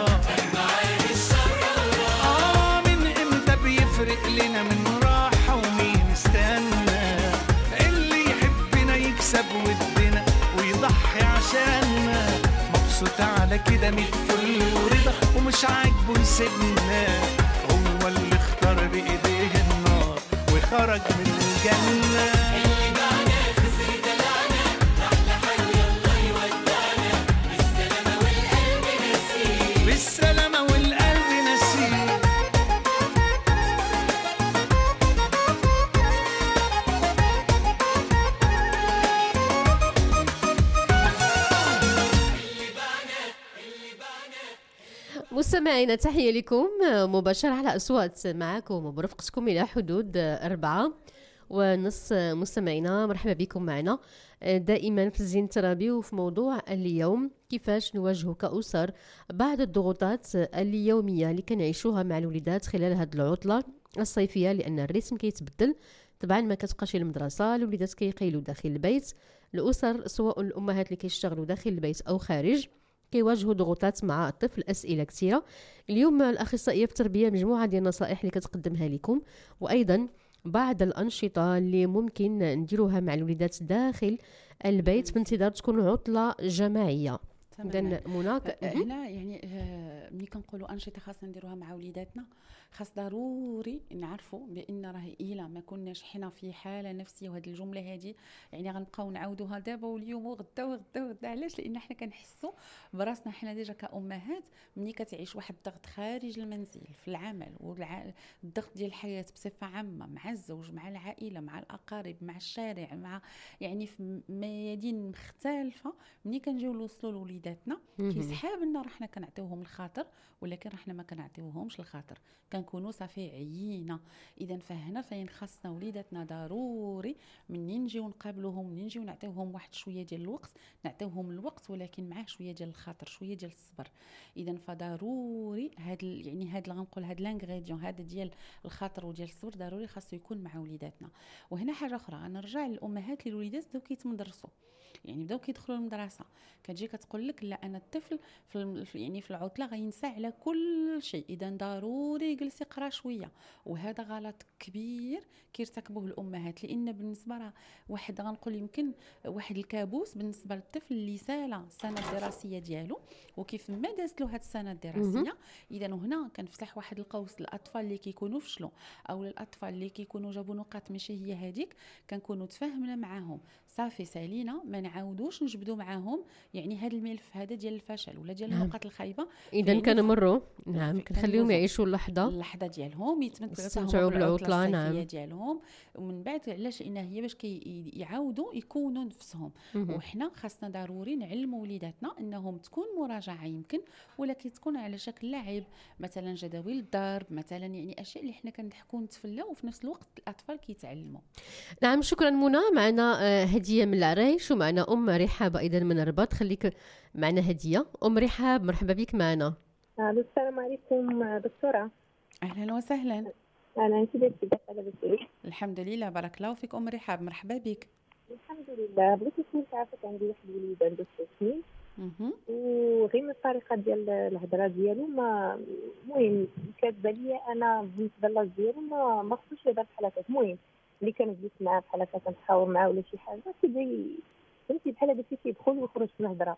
يفرق لنا من راحة ومين استنى، اللي يحبنا يكسب ودنا ويضحي عشاننا، مبسوط على كده متفل ورضا ومش عاجبه يسيبنا، هو اللي اختار بإيديه النار وخرج من الجنة. بالسلامة والقلب نسيه. مستمعينا تحية لكم مباشرة على أصوات معكم وبرفقتكم إلى حدود 4:30 مستمعينا. مرحبا بكم معنا دائما في الزين الترابي وفي موضوع اليوم كيفاش نواجهوا كأسر بعض الضغوطات اليومية اللي كنعيشوها مع الوليدات خلال هذه العطلة الصيفية، لأن الرسم كيتبدل طبعا، ما كتبقاش المدرسة، الوليدات كيقيلوا داخل البيت، الأسر سواء الأمهات اللي كيشتغلوا داخل البيت أو خارج كيواجهوا ضغوطات مع الطفل، أسئلة كثيرة. اليوم الأخصائية في التربية مجموعة ديال النصائح اللي كتقدمها لكم، وأيضا بعض الأنشطة اللي ممكن نديروها مع الوليدات داخل البيت في انتظار تكون عطلة جماعية. إذن منى هنا يعني ملي كنقولوا أنشطة خاصنا نديروها مع وليداتنا، خاص ضروري نعرفوا بان راه الا ما كناش حنا في حاله نفسيه، وهذه الجمله هذه يعني غنبقاو نعاودوها دابا واليوم وغدا وغدا وغدا. علاش؟ لان حنا كنحسوا براسنا حنا ديجا كأمهات ملي كتعيش واحد الضغط خارج المنزل في العمل والضغط ديال الحياه بصفه عامه مع الزوج مع العائله مع الاقارب مع الشارع مع يعني في ميادين مختلفه. ملي كنجيو نوصلوا لوليداتنا كيسحاب لنا راه حنا كنعطيوهم الخاطر، ولكن راه حنا ما كنعطيوهمش الخاطر، كنكونوا صافي عيينا. اذا فهنا فين خاصنا وليداتنا ضروري منين نجيو نقابلوهم منين نجيو نعطيوهم واحد شويه ديال الوقت، نعطيوهم الوقت ولكن معاه شويه ديال الخاطر شويه ديال الصبر. اذا فضروري هاد يعني هاد غنقول هاد لانغريديون هذا ديال الخاطر وديال الصبر ضروري خاصو يكون مع وليداتنا. وهنا حاجه اخرى غنرجع للامهات اللي الوليدات بداو كيتمدرسوا، يعني بداو كيدخلوا المدرسه، كتجي كتقول لك لا انا الطفل يعني في العطله غينسى على كل شيء، اذا ضروري يجلس يقرا شويه. وهذا غلط كبير كيرتكبوه الامهات، لان بالنسبه راه واحد غنقول يمكن واحد الكابوس بالنسبه للطفل اللي سالا السنه الدراسيه ديالو وكيف ما دازت له هذه السنه الدراسيه. اذا هنا كنفتح واحد القوس للاطفال اللي كيكونوا فشلوا او للاطفال اللي كيكونوا جابوا نقاط ماشي هي هذيك، كنكونوا تفاهمنا معاهم صافي سالينا، ما نعاودوش نجبدوا معاهم يعني هذا الملف هذا ديال الفشل ولا ديال النقاط الخايبه. اذا كنمروا كنخليهم يعيشوا اللحظه ديالهم، يتمتعوا بالعطله ديالهم، ومن بعد علاش لان هي باش يعاودوا يكونوا نفسهم. وحنا خاصنا ضروري نعلموا وليداتنا انهم تكون مراجعه يمكن، ولكن تكون على شكل لعب، مثلا جداول الضرب مثلا، يعني اشياء اللي حنا كنضحكوا نتفلاو وفي نفس الوقت الاطفال كيتعلموا. نعم شكرا منى. معنا هديه من العرايش ومعنا ام رحاب ايضا من الرباط. خليك معنا هديه. ام رحاب مرحبا بك معنا. السلام عليكم دكتوره. اهلا وسهلا. انا انت بخير؟ الحمد لله بارك الله فيك ام رحاب، مرحبا بك. الحمد لله. بغيت نسولك، عافاك عندي واحد الوليد عنده 6 سنين وغير من الطريقه ديال الهضره ديالو ما المهم كاتبه لي انا بالنسبه للاج ديالو ما خصوش يهضر بحال هكا. المهم اللي كنجلس معاه بحال هكا كنتحاور معاه ولا شي حاجه كيبدا فهمتي بحال هذا كيدخل ويخرج في الهضره.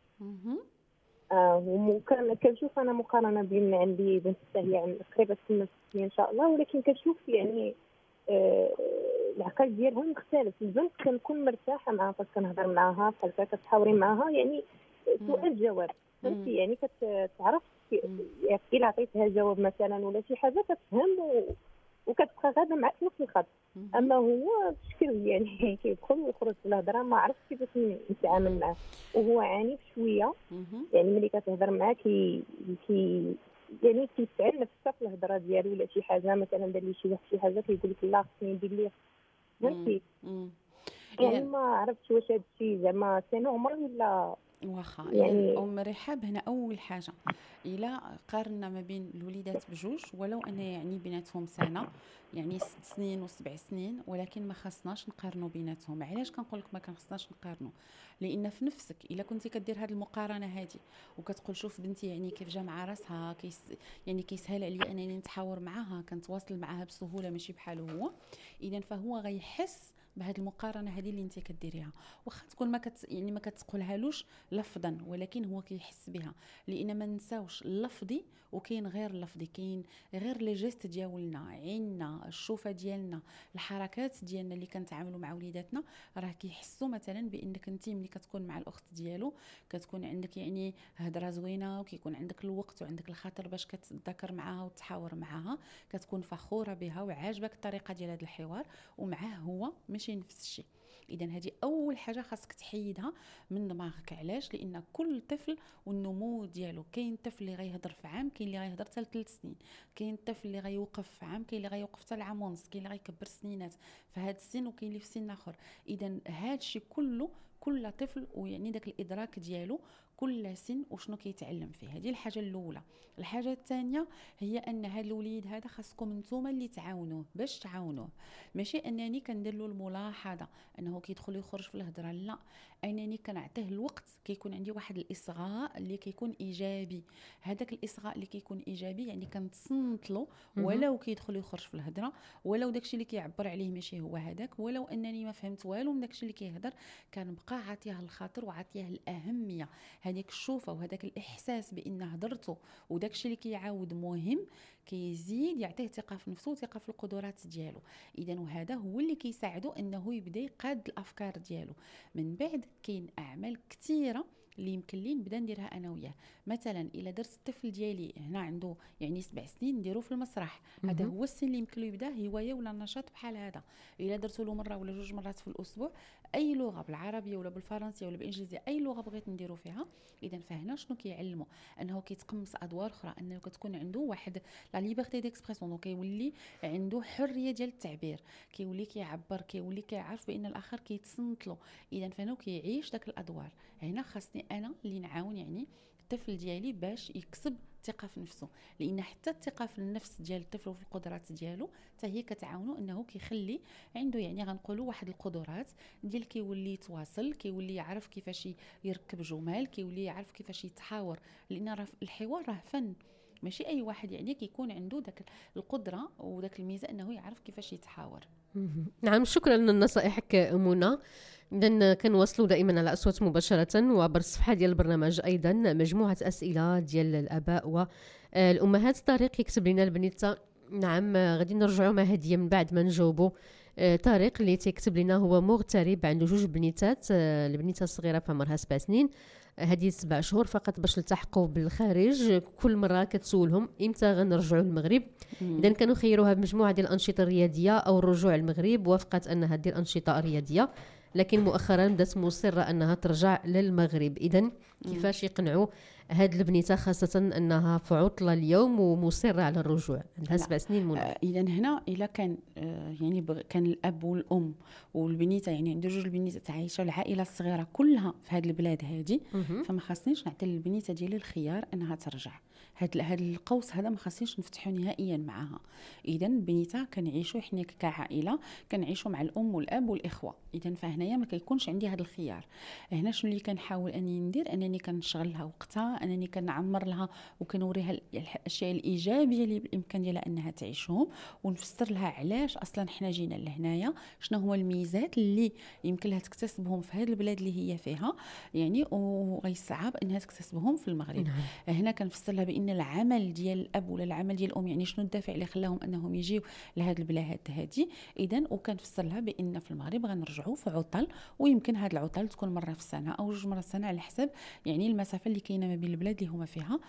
كنشوف انا مقارنه بين عندي بنت هي قريبه 8 سنين ان شاء الله، ولكن كنشوف يعني العقل ديالهم مختلف. البنت كنكون مرتاحه معها فاش كنهضر معاها بحال هكا كتحاوري معاها، يعني سؤال جواب فهمتي، يعني كتعرف الا عطيتها جواب مثلا ولا شي حاجه كتفهم وكتبقى غاده معك في نفس الخط. اما هو بشكل يعني كيدخل ويخرج في الهضره ما عرفتش كيفاش نتعامل معاه، وهو عنيف شويه. يعني ملي كتهضر معاه يعني كيتعنف حتى في الهضره ديالو ولا شي حاجه مثلا دار لي شي حاجه كيقول لك لا خصني ندير ليه فهمتي. يعني ما عرفتش واش هذا الشيء زعما سي نورمال ولا واخا. يعني ام رحاب هنا اول حاجه الا قارنا ما بين الوليدات بجوج ولو ان يعني بيناتهم سنه، يعني 6 سنين و7 سنين، ولكن ما خصناش نقارنوا بيناتهم. علاش كنقول لك ما خصناش نقارنوا؟ لان في نفسك الا كنتي كدير هذه المقارنه هذه وكتقول شوف بنتي يعني كيف جا مع راسها يعني كيسهل عليا انني نتحاور معاها، كنتواصل معاها بسهوله ماشي بحاله هو، اذا فهو غيحس بهذه المقارنه هذه اللي انت كديريها، واخا تكون يعني ما كتقولهالوش لفظا، ولكن هو كيحس بها. لان ما نساوش اللفظي وكاين غير اللفظي، كاين غير لي جيست ديالنا، عيننا، الشوفه ديالنا، الحركات ديالنا اللي كنتعاملوا مع وليداتنا راه كيحسوا مثلا بانك انت ملي كتكون مع الاخت ديالو كتكون عندك يعني هضره زوينه وكيكون عندك الوقت وعندك الخاطر باش كتذكر معاها وتحاور معاها، كتكون فخوره بها وعاجبك الطريقه ديال هذا الحوار، ومعاه هو ماشي نفس الشيء. اذا هذه اول حاجه خاصك تحيدها من دماغك. علاش؟ لان كل طفل والنمو ديالو، كاين طفل اللي غيهضر في عام، كاين اللي غيهضر حتى 3 سنين، كاين الطفل اللي غيوقف في عام، كاين اللي غيوقف حتى العام ونص، كاين اللي غيكبر سنينات في هذا السن، وكاين اللي في سن اخر. اذا هذا الشيء كله كل طفل ويعني داك الادراك ديالو كل سن وشنو كيتعلم فيه. هذه الحاجه الاولى. الحاجه الثانيه هي ان هذا الوليد هذا خاصكم نتوما اللي تعاونوه باش تعاونوه، ماشي انني كندير له الملاحظه انه كيدخل يخرج في الهضره، لا، انني كنعطيه الوقت. كيكون عندي واحد الاصغاء اللي كيكون ايجابي. هذاك الاصغاء اللي كيكون ايجابي يعني كنتصنت له ولو كيدخل يخرج في الهضره، ولو داكشي اللي كيعبر عليه ماشي هو هذاك، ولو انني ما فهمت والو من داكشي اللي كيهضر، كنبقى عاطيه الخاطر وعاطيه الاهميه. هذيك الشوفه وهذاك الاحساس بان هضرته وداكشي اللي كيعاود مهم، كيزيد يعطيه ثقه في نفسه وثقه في القدرات ديالو. اذا وهذا هو اللي كيساعده انه يبدا يقاد الافكار ديالو. من بعد كاين اعمال كثيره اللي يمكن لي نبدا نديرها انا وياه. مثلا الا درت الطفل ديالي هنا عنده يعني 7 سنين نديرو في المسرح، هذا هو السن اللي يمكن له يبدا هوايه ولا نشاط بحال هذا. الا درتو له مره ولا 2 مرات في الاسبوع اي لغه، بالعربيه ولا بالفرنسيه ولا بالانجليزيه، اي لغه بغيت نديرو فيها، اذا فهنا شنو كيعلموا؟ انه كيتقمص ادوار اخرى، انه كتكون عنده واحد لا ليبرتي ديكسبرسيون، كيولي عنده حريه ديال التعبير، كيولي كيعبر، كيولي كيعرف بان الاخر كيتصنت له. اذا فهنا كيعيش داك الادوار. هنا خاصني انا اللي نعاون يعني الطفل ديالي باش يكسب ثقه في نفسه، لان حتى الثقه في النفس ديال الطفل وفي القدرات ديالو حتى هي كتعاونو انه كيخلي عنده يعني غنقولوا واحد القدرات ديال كيولي يتواصل، كيولي يعرف كيفاش يركب جمل، كيولي يعرف كيفاش يتحاور. لان راه الحوار راه فن، ماشي اي واحد يعني كيكون عنده داك القدره وداك الميزه انه يعرف كيفاش يتحاور. نعم، شكرا لنصائحك منى. إذن كنواصلوا دائما على أصوات مباشرة، وعبر الصفحة ديال البرنامج أيضا مجموعة أسئلة ديال الآباء والأمهات. طارق يكتب لنا البنيته. نعم، غادي نرجعوا مع هدية من بعد ما نجاوبوا. طارق اللي تيكتب لنا هو مغترب، عنده 2 بنيتات، البنيته الصغيرة في عمرها 7 سنين، هذه 7 شهور فقط باش التحقوا بالخارج. كل مرة كتسولهم إمتى غنرجعوا للمغرب. إذا كانوا خيروها بمجموعة ديال الأنشطة الرياضية أو الرجوع للمغرب، وافقت أنها دير أنشطة رياضية، لكن مؤخرا بدات مصرة أنها ترجع للمغرب. إذن كيفاش يقنعوا هاد البنيته، خاصة أنها في عطلة اليوم ومصرة على الرجوع، عندها 7 سنين منى. إذا هنا إلا كان يعني كان الأب والأم والبنيته يعني عنده 2 البنيته تعيشوا العائلة الصغيرة كلها في هاد البلاد هادي، فما خاصنيش نعطي للبنيته ديالي الخيار أنها ترجع. هاد القوس هذا ما خاصنيش نفتحو نهائيا معها. اذا البنيته كنعيشوا حنا كعائله، كنعيشوا مع الام والاب والاخوه. اذا فهنايا ما كيكونش عندي هذا الخيار. هنا شنو اللي كنحاول اني ندير، انني كنشغل لها وقتها، انني كنعمر لها وكنوريها الاشياء الايجابيه اللي بالامكان ديالها انها تعيشهم، ونفسر لها علاش اصلا حنا جينا لهنايا، شنو هما الميزات اللي يمكن لها تكتسبهم في هذه البلاد اللي هي فيها يعني، وغيصعب انها تكتسبهم في المغرب. هنا كنفسر لها بان العمل ديال الاب ولا العمل ديال الام يعني شنو الدافع اللي خلاهم انهم يجيو لهاد البلاد هادي. اذا وكنفسر لها بان في المغرب غنرجعوا في عطل، ويمكن هاد العطل تكون مره في السنه او 2 مرات في السنه على حسب يعني المسافه اللي كاينه ما بين البلاد اللي هما فيها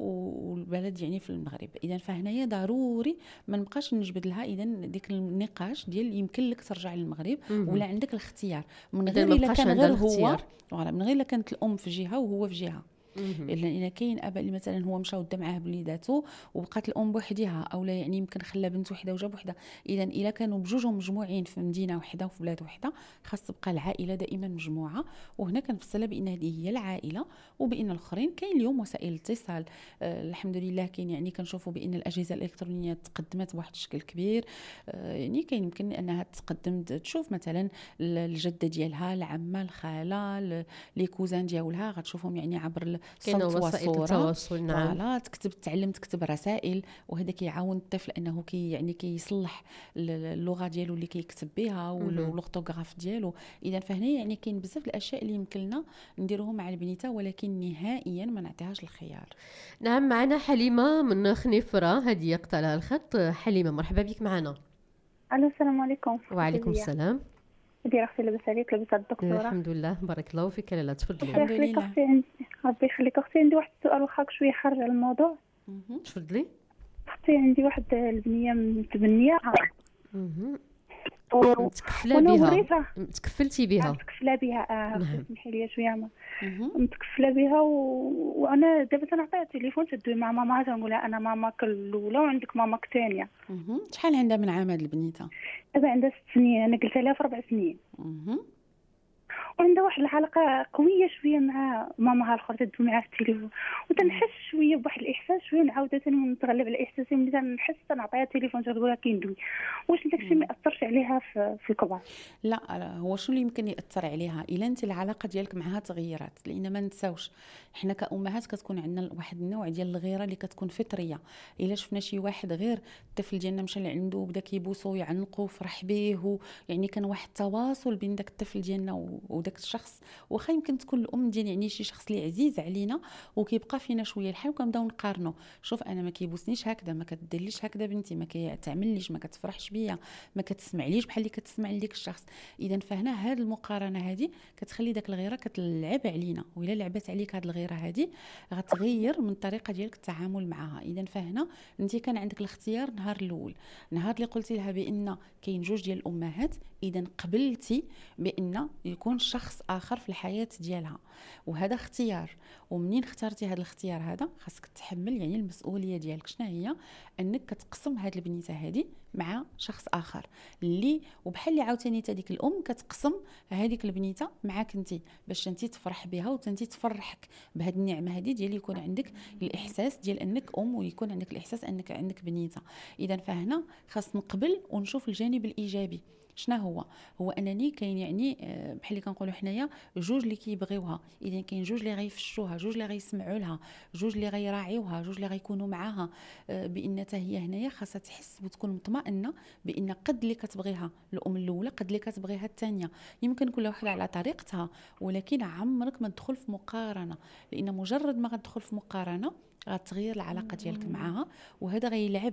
والبلد يعني في المغرب. اذا فهنايا ضروري ما نبقاش نجبد لها اذا ديك النقاش ديال يمكن لك ترجع للمغرب ولا عندك الاختيار، من غير الا كان غير هو من غير الا كانت الام في جهه وهو في جهه. الا كاين اباء اللي مثلا هو مشى ودا معاه بوليداته وبقات الام بوحدها، او لا يعني يمكن خلى بنت وحده وجاب وحده. اذا الا كانوا بجوجهم مجموعين في مدينه وحده وفي بلاد وحده، خاص تبقى العائله دائما مجموعه. وهنا كنفصلها بان هذه هي العائله، وبان الاخرين كاين اليوم وسائل الاتصال الحمد لله كاين يعني كنشوفوا بان الاجهزه الالكترونيه تقدمت بواحد الشكل كبير. يعني كاين يمكن انها تقدم تشوف مثلا الجده ديالها، العمه، الخاله، لي كوزان ديالها، غتشوفهم يعني عبر كاين وسائل التواصل. نعم، تكتب تعلم تكتب رسائل، وهذا كيعاون الطفل انه يعني كيصلح اللغه ديالو اللي كيكتب بها واللوغتوغراف ديالو. اذا فهنا يعني كاين بزاف الاشياء اللي يمكن لنا نديروهم مع البنيته، ولكن نهائيا ما نعطيهاش الخيار. نعم، معنا حليمه من خنيفره، هذه يقطع لها الخط. حليمه مرحبا بك معنا. الو السلام عليكم. وعليكم السلام. دير اختي لاباس عليك؟ لاباس الدكتوره؟ الحمد لله بارك الله فيك. لاله تفضلي. الحمد لله. ربي يخليك اختي، عندي واحد السؤال واخا شويه خارج على الموضوع. تفضلي اختي. عندي واحد البنيه متبنيه متكفله بها، تكفلتي بها؟ متكفله بها نعم. سمحي لي شويه متكفله بها وانا دابا تنعطيها التليفون تدوي مع ماما تنقولها انا ماماك الاولى وعندك ماماك الثانيه. شحال عندها من عام هاد البنيته؟ دابا عندها 6 سنين، انا قلت لها في 4 سنين. وعندها واحد العلاقه قويه شويه مع ماماها الاخرى تدوي معها في التليفون، وتنحس شويه بواحد الاحساس شويه نعاود نتغلب على احساسي ملي تنحس تنعطيها التليفون تقولها كيندوي. واش داكشي ما ياثرش عليها في الكبار؟ لا هو شنو اللي يمكن ياثر عليها الا انت العلاقه ديالك معها تغيرات، لان ما نتساوش حنا كامهات كتكون عندنا واحد النوع ديال الغيره اللي كتكون فطريه. الا شفنا شي واحد غير الطفل ديالنا مشى لعنده وبدا كيبوسو ويعنقو فرح به، يعني كان واحد التواصل بين داك الطفل ديالنا وداك الشخص، واخا يمكن تكون الام ديال يعني شي شخص اللي عزيز علينا وكيبقى فينا شويه الحال، وكنبداو نقارنوا. شوف انا ما كيبوسنيش هكذا، ما كديرليش هكذا بنتي، ما كتعمليش، ما كتفرحش بيا، ما كتسمعليش بحال اللي كتسمع لديك الشخص. اذا فهنا هذه المقارنه هذه كتخلي داك الغيره كتلعب علينا، وإلا لعبت عليك هذه الغيره هذه غتغير من الطريقه ديالك التعامل معها. اذا فهنا انت كان عندك الاختيار نهار الاول، نهار اللي قلتي لها بان كاين جوج ديال الامهات، اذا قبلتي بان يكون شخص اخر في الحياه ديالها، وهذا اختيار. ومنين اخترتي هذا الاختيار هذا خاصك تحمل يعني المسؤوليه ديالك. شنو هي؟ انك كتقسم هذه البنيته هذه مع شخص اخر اللي وبحال اللي عاوتاني هذيك الام كتقسم هذيك البنيته معاك انت، باش انت تفرح بها وانت تفرحك بهذه النعمه هذه ديال يكون عندك الاحساس ديال انك ام ويكون عندك الاحساس انك عندك بنيته. اذا فهنا خاص نقبل ونشوف الجانب الايجابي. شنو هو انني كاين يعني بحال اللي كنقولوا حنايا جوج اللي كيبغيوها، اذا كاين جوج اللي غيفشوها، جوج اللي غيسمعوا لها، جوج اللي غيراعيوها، جوج اللي غيكونوا معاها، بان حتى هي هنايا خاصها تحس وتكون مطمئنه بان قد اللي كتبغيها الام الاولى قد اللي كتبغيها الثانيه. يمكن كل واحده على طريقتها، ولكن عمرك ما تدخل في مقارنه، لان مجرد ما غتدخل في مقارنه غتغير العلاقه ديالك معها، وهذا غيلعب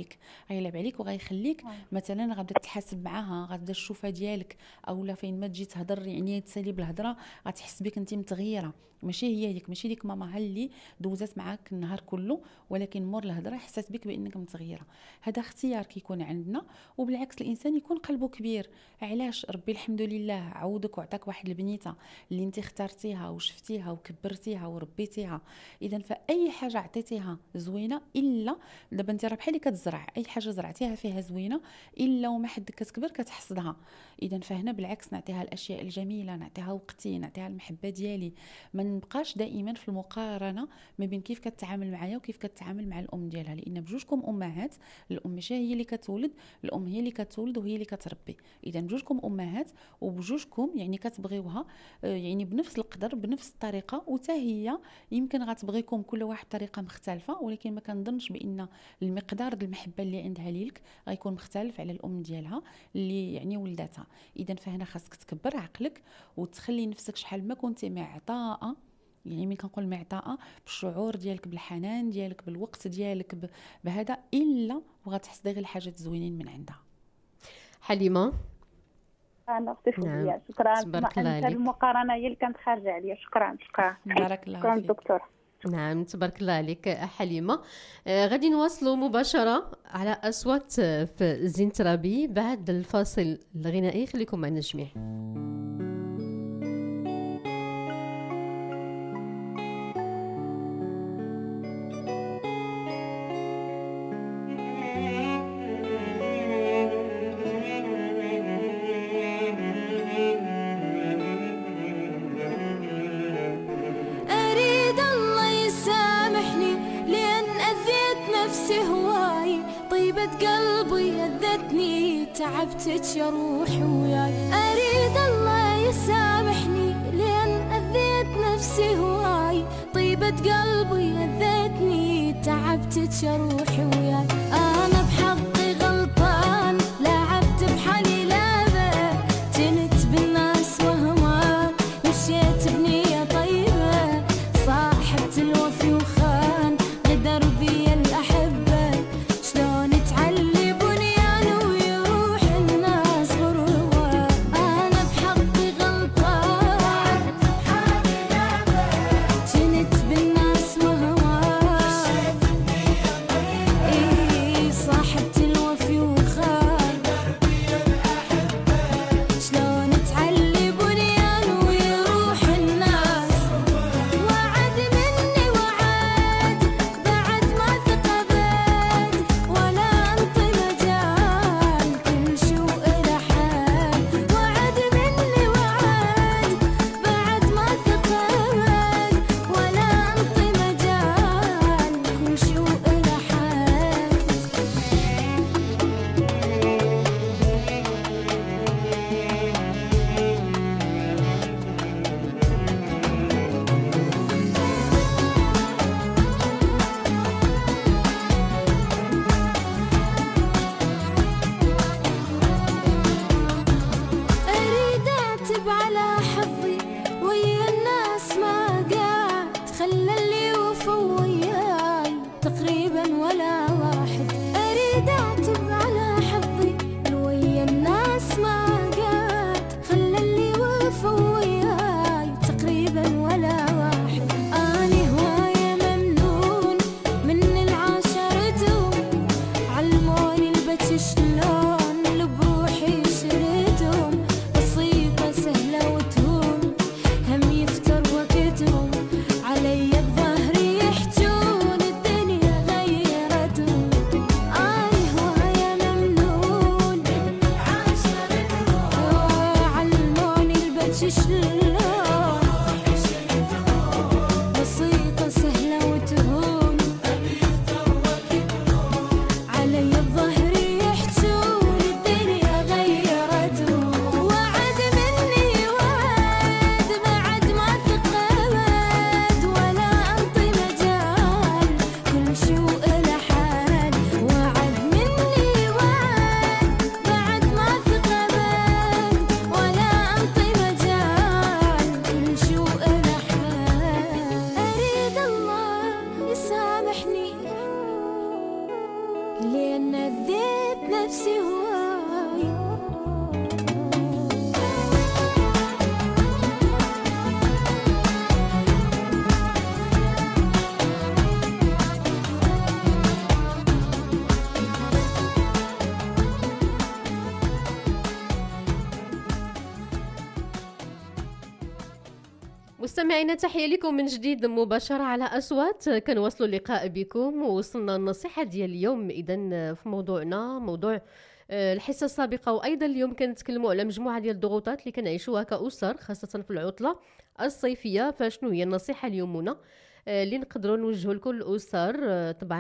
عليك وغيخليك مثلا غتبدا تحاسب معها، غتبدا تشوفها ديالك، اولا فين ما تجي تهضر يعني تسالي بالهضره غتحس بك انت متغيره. ماشي هي هذيك، ماشي ديك ماما اللي دوزات معاك النهار كله، ولكن مور الهضره حسات بك بانك متغيره. هذا اختيار كيكون عندنا، وبالعكس الانسان يكون قلبه كبير. علاش؟ ربي الحمد لله عودك وعطاك واحد البنيته اللي انت اخترتيها وشفتيها وكبرتيها وربيتيها. اذا فاي حاجه عطيتيها زوينه، الا دابا انت راه بحال اللي كتزرع، اي حاجه زرعتيها فيها زوينه الا وما حد كتكبر كتحصدها. اذا فهنا بالعكس نعطيها الاشياء الجميله، نعطيها وقتي، نعطيها المحبه ديالي. ما نبقاش دائما في المقارنه ما بين كيف كتعامل معايا وكيف كتعامل مع الام ديالها، لان بجوجكم امهات. الام ماشي هي اللي كتولد، الام هي اللي كتولد وهي اللي كتربي. اذا بجوجكم امهات وبجوجكم يعني كتبغيوها يعني بنفس القدر بنفس الطريقه، وتا هي يمكن غتبغيكم كل واحد طريقه مختلفه، ولكن ما كنظنش بان المقدار ديال المحبه اللي عندها ليك غيكون مختلف على الام ديالها اللي يعني ولدتها. اذا فهنا خاصك تكبر عقلك وتخلي نفسك شحال ما كنتي معطاءه، يعني ملي كنقول معطاءه بالشعور ديالك، بالحنان ديالك، بالوقت ديالك، بهذا الا وغتحس غير الحاجات زوينين من عندها. حليمه انا اختي فوزيه، شكرا. تبارك الله عليك. المقارنه هي اللي كانت خارجه عليا. شكرا بارك الله فيك دكتور. نعم تبارك الله عليك حليمه. غادي نواصلوا مباشره على اصوات في زين ترابي بعد الفاصل الغنائي. خليكم معنا جميع. قلبي أذتني تعبتك يا روحي وياي. أريد الله يسامحني لأن أذيت نفسي هواي. طيبة قلبي أذتني تعبتك يا روحي وياي. أنا بحقي غلطان لعبت بحالي لعبة. جنت بالناس وهمان مشيت بنية طيبة. صاحبت الوفي وخان غدر بي الأحبة. صاحبت مستمعينا تحية لكم من جديد مباشرة على أصوات. كنواصلوا اللقاء بكم ووصلنا النصيحة ديال اليوم. إذن في موضوعنا موضوع الحصة السابقة، وأيضا اليوم كنتكلموا على مجموعة ديال الضغوطات اللي كنعيشوها كأسر خاصة في العطلة الصيفية. فشنو هي النصيحة اليومنا اللي نقدروا نوجهوا لكل الأسر؟ طبعا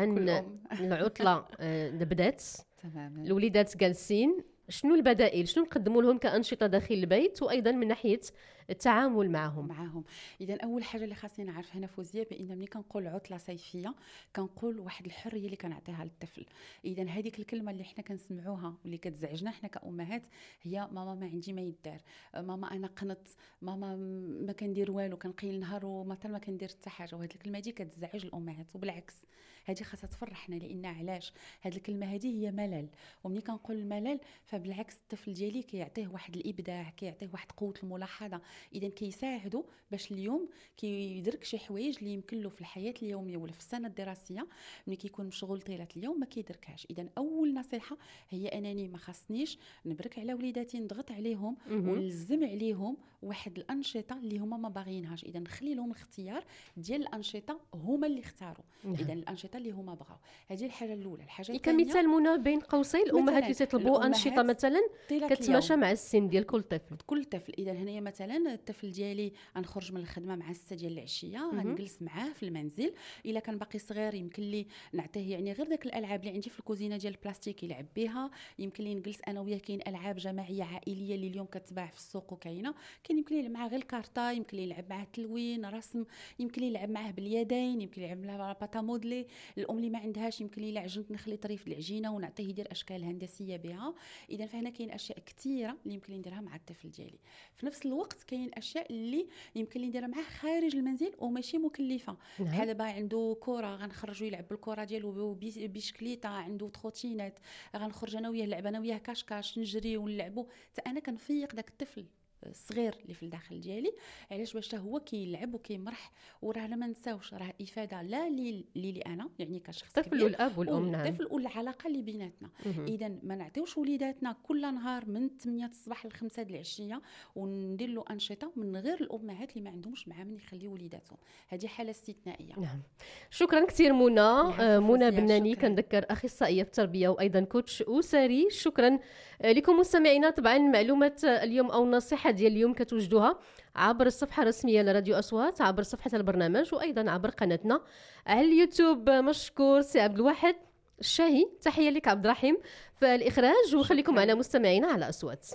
العطلة بدات، تماما الوليدات جالسين، شنو البدائل؟ شنو نقدموا لهم كأنشطة داخل البيت، وأيضا من ناحية التعامل معهم؟ اذا اول حاجه اللي خاصني نعرف هنا فوزيه بان ملي كنقول عطله صيفيه كنقول واحد الحريه اللي كنعطيها للطفل. اذا هذيك الكلمه اللي حنا كنسمعوها واللي كتزعجنا حنا كأمهات هي ماما ما عندي ما يدار، ماما انا قنط، ماما ما كندير والو، كنقيل النهار ومثلا ما كندير حتى حاجه. وهذه الكلمه دي كتزعج الامهات، وبالعكس هذه خاصها تفرحنا، لان علاش هذه الكلمه هذه هي ملل. وملي كنقول الملل فبالعكس الطفل ديالي كيعطيه واحد الابداع، كيعطيه واحد قوه الملاحظه. اذا كيساعدوا باش اليوم كيدرك شي حوايج اللي يمكن له في الحياه اليوميه ولا في السنه الدراسيه ملي كيكون مشغول طيله اليوم ما كيدركهاش. اذا اول نصيحه هي انني ما خاصنيش نبرك على وليداتي، نضغط عليهم ونلزم عليهم واحد الانشطه اللي هما ما باغيينهاش. اذا نخلي لهم الاختيار ديال الانشطه هما اللي اختاروا. اذا الانشطه اللي هما بغاو، هذه الحاجه الاولى. الحاجه الثانيه كمثال منى بين قوسين الامهات اللي تطلبوا انشطه مثلا كتماشى مع السن ديال كل طفل. اذا هنايا مثلا الطفل ديالي غنخرج من الخدمه مع 6 ديال العشيه، غنجلس معاه في المنزل. الا كان باقي صغير يمكن لي نعطيه يعني غير داك الالعاب اللي عندي في الكوزينه ديال البلاستيك يلعب بها. يمكن لي نجلس انا وياه، كاين العاب جماعيه عائليه اللي اليوم كتباع في السوق وكاينه، كاين يمكن لي يلعب معاه غير الكارطه، يمكن لي يلعب معاه التلوين، رسم، يمكن لي يلعب معاه باليدين، يمكن لي يلعب معاه باتا مودلي. الام اللي ما عندهاش يمكن لي عجنت نخلي طريف العجينه ونعطيه يدير اشكال هندسيه بها. اذا فهنا كاين اشياء كثيره اللي يمكن لي نديرها مع الطفل ديالي. في نفس الوقت كاين اشياء اللي يمكن لي نديرها معاه خارج المنزل وماشي مكلفه. بحال دابا عنده كره غنخرجوا يلعب بالكره ديالو، بيشكليطه، عنده تروتينات، غنخرج انا وياه نلعب انا وياه كاش نجري ونلعبوا. حتى انا كنفيق داك الطفل الصغير اللي في الداخل ديالي. علاش؟ باش هو كيلعب وكيمرح، وراه ما نساوش راه افاده لا لي انا يعني كشخص كبير، الطفل والاب والام، نعم، الطفل والعلاقه اللي بيناتنا. اذا ما نعطيوش وليداتنا كل نهار من 8 الصباح ل 5 د العشيه وندير له انشطه من غير الامهات اللي ما عندهمش مع من يخليوا وليداتهم. هذه حاله استثنائيه. نعم، شكرا كثير منى بناني، كنذكر اخصائيه في التربيه وايضا كوتش اسري. شكرا لكم مستمعينا. طبعا المعلومات اليوم او النصيحه ديال اليوم كتوجدوها عبر الصفحه الرسميه لراديو اصوات، عبر صفحه البرنامج، وايضا عبر قناتنا على اليوتيوب. مشكور سي عبد الواحد الشاهي، تحيه لك عبد الرحيم في الاخراج، وخليكم معنا مستمعينا على اصوات.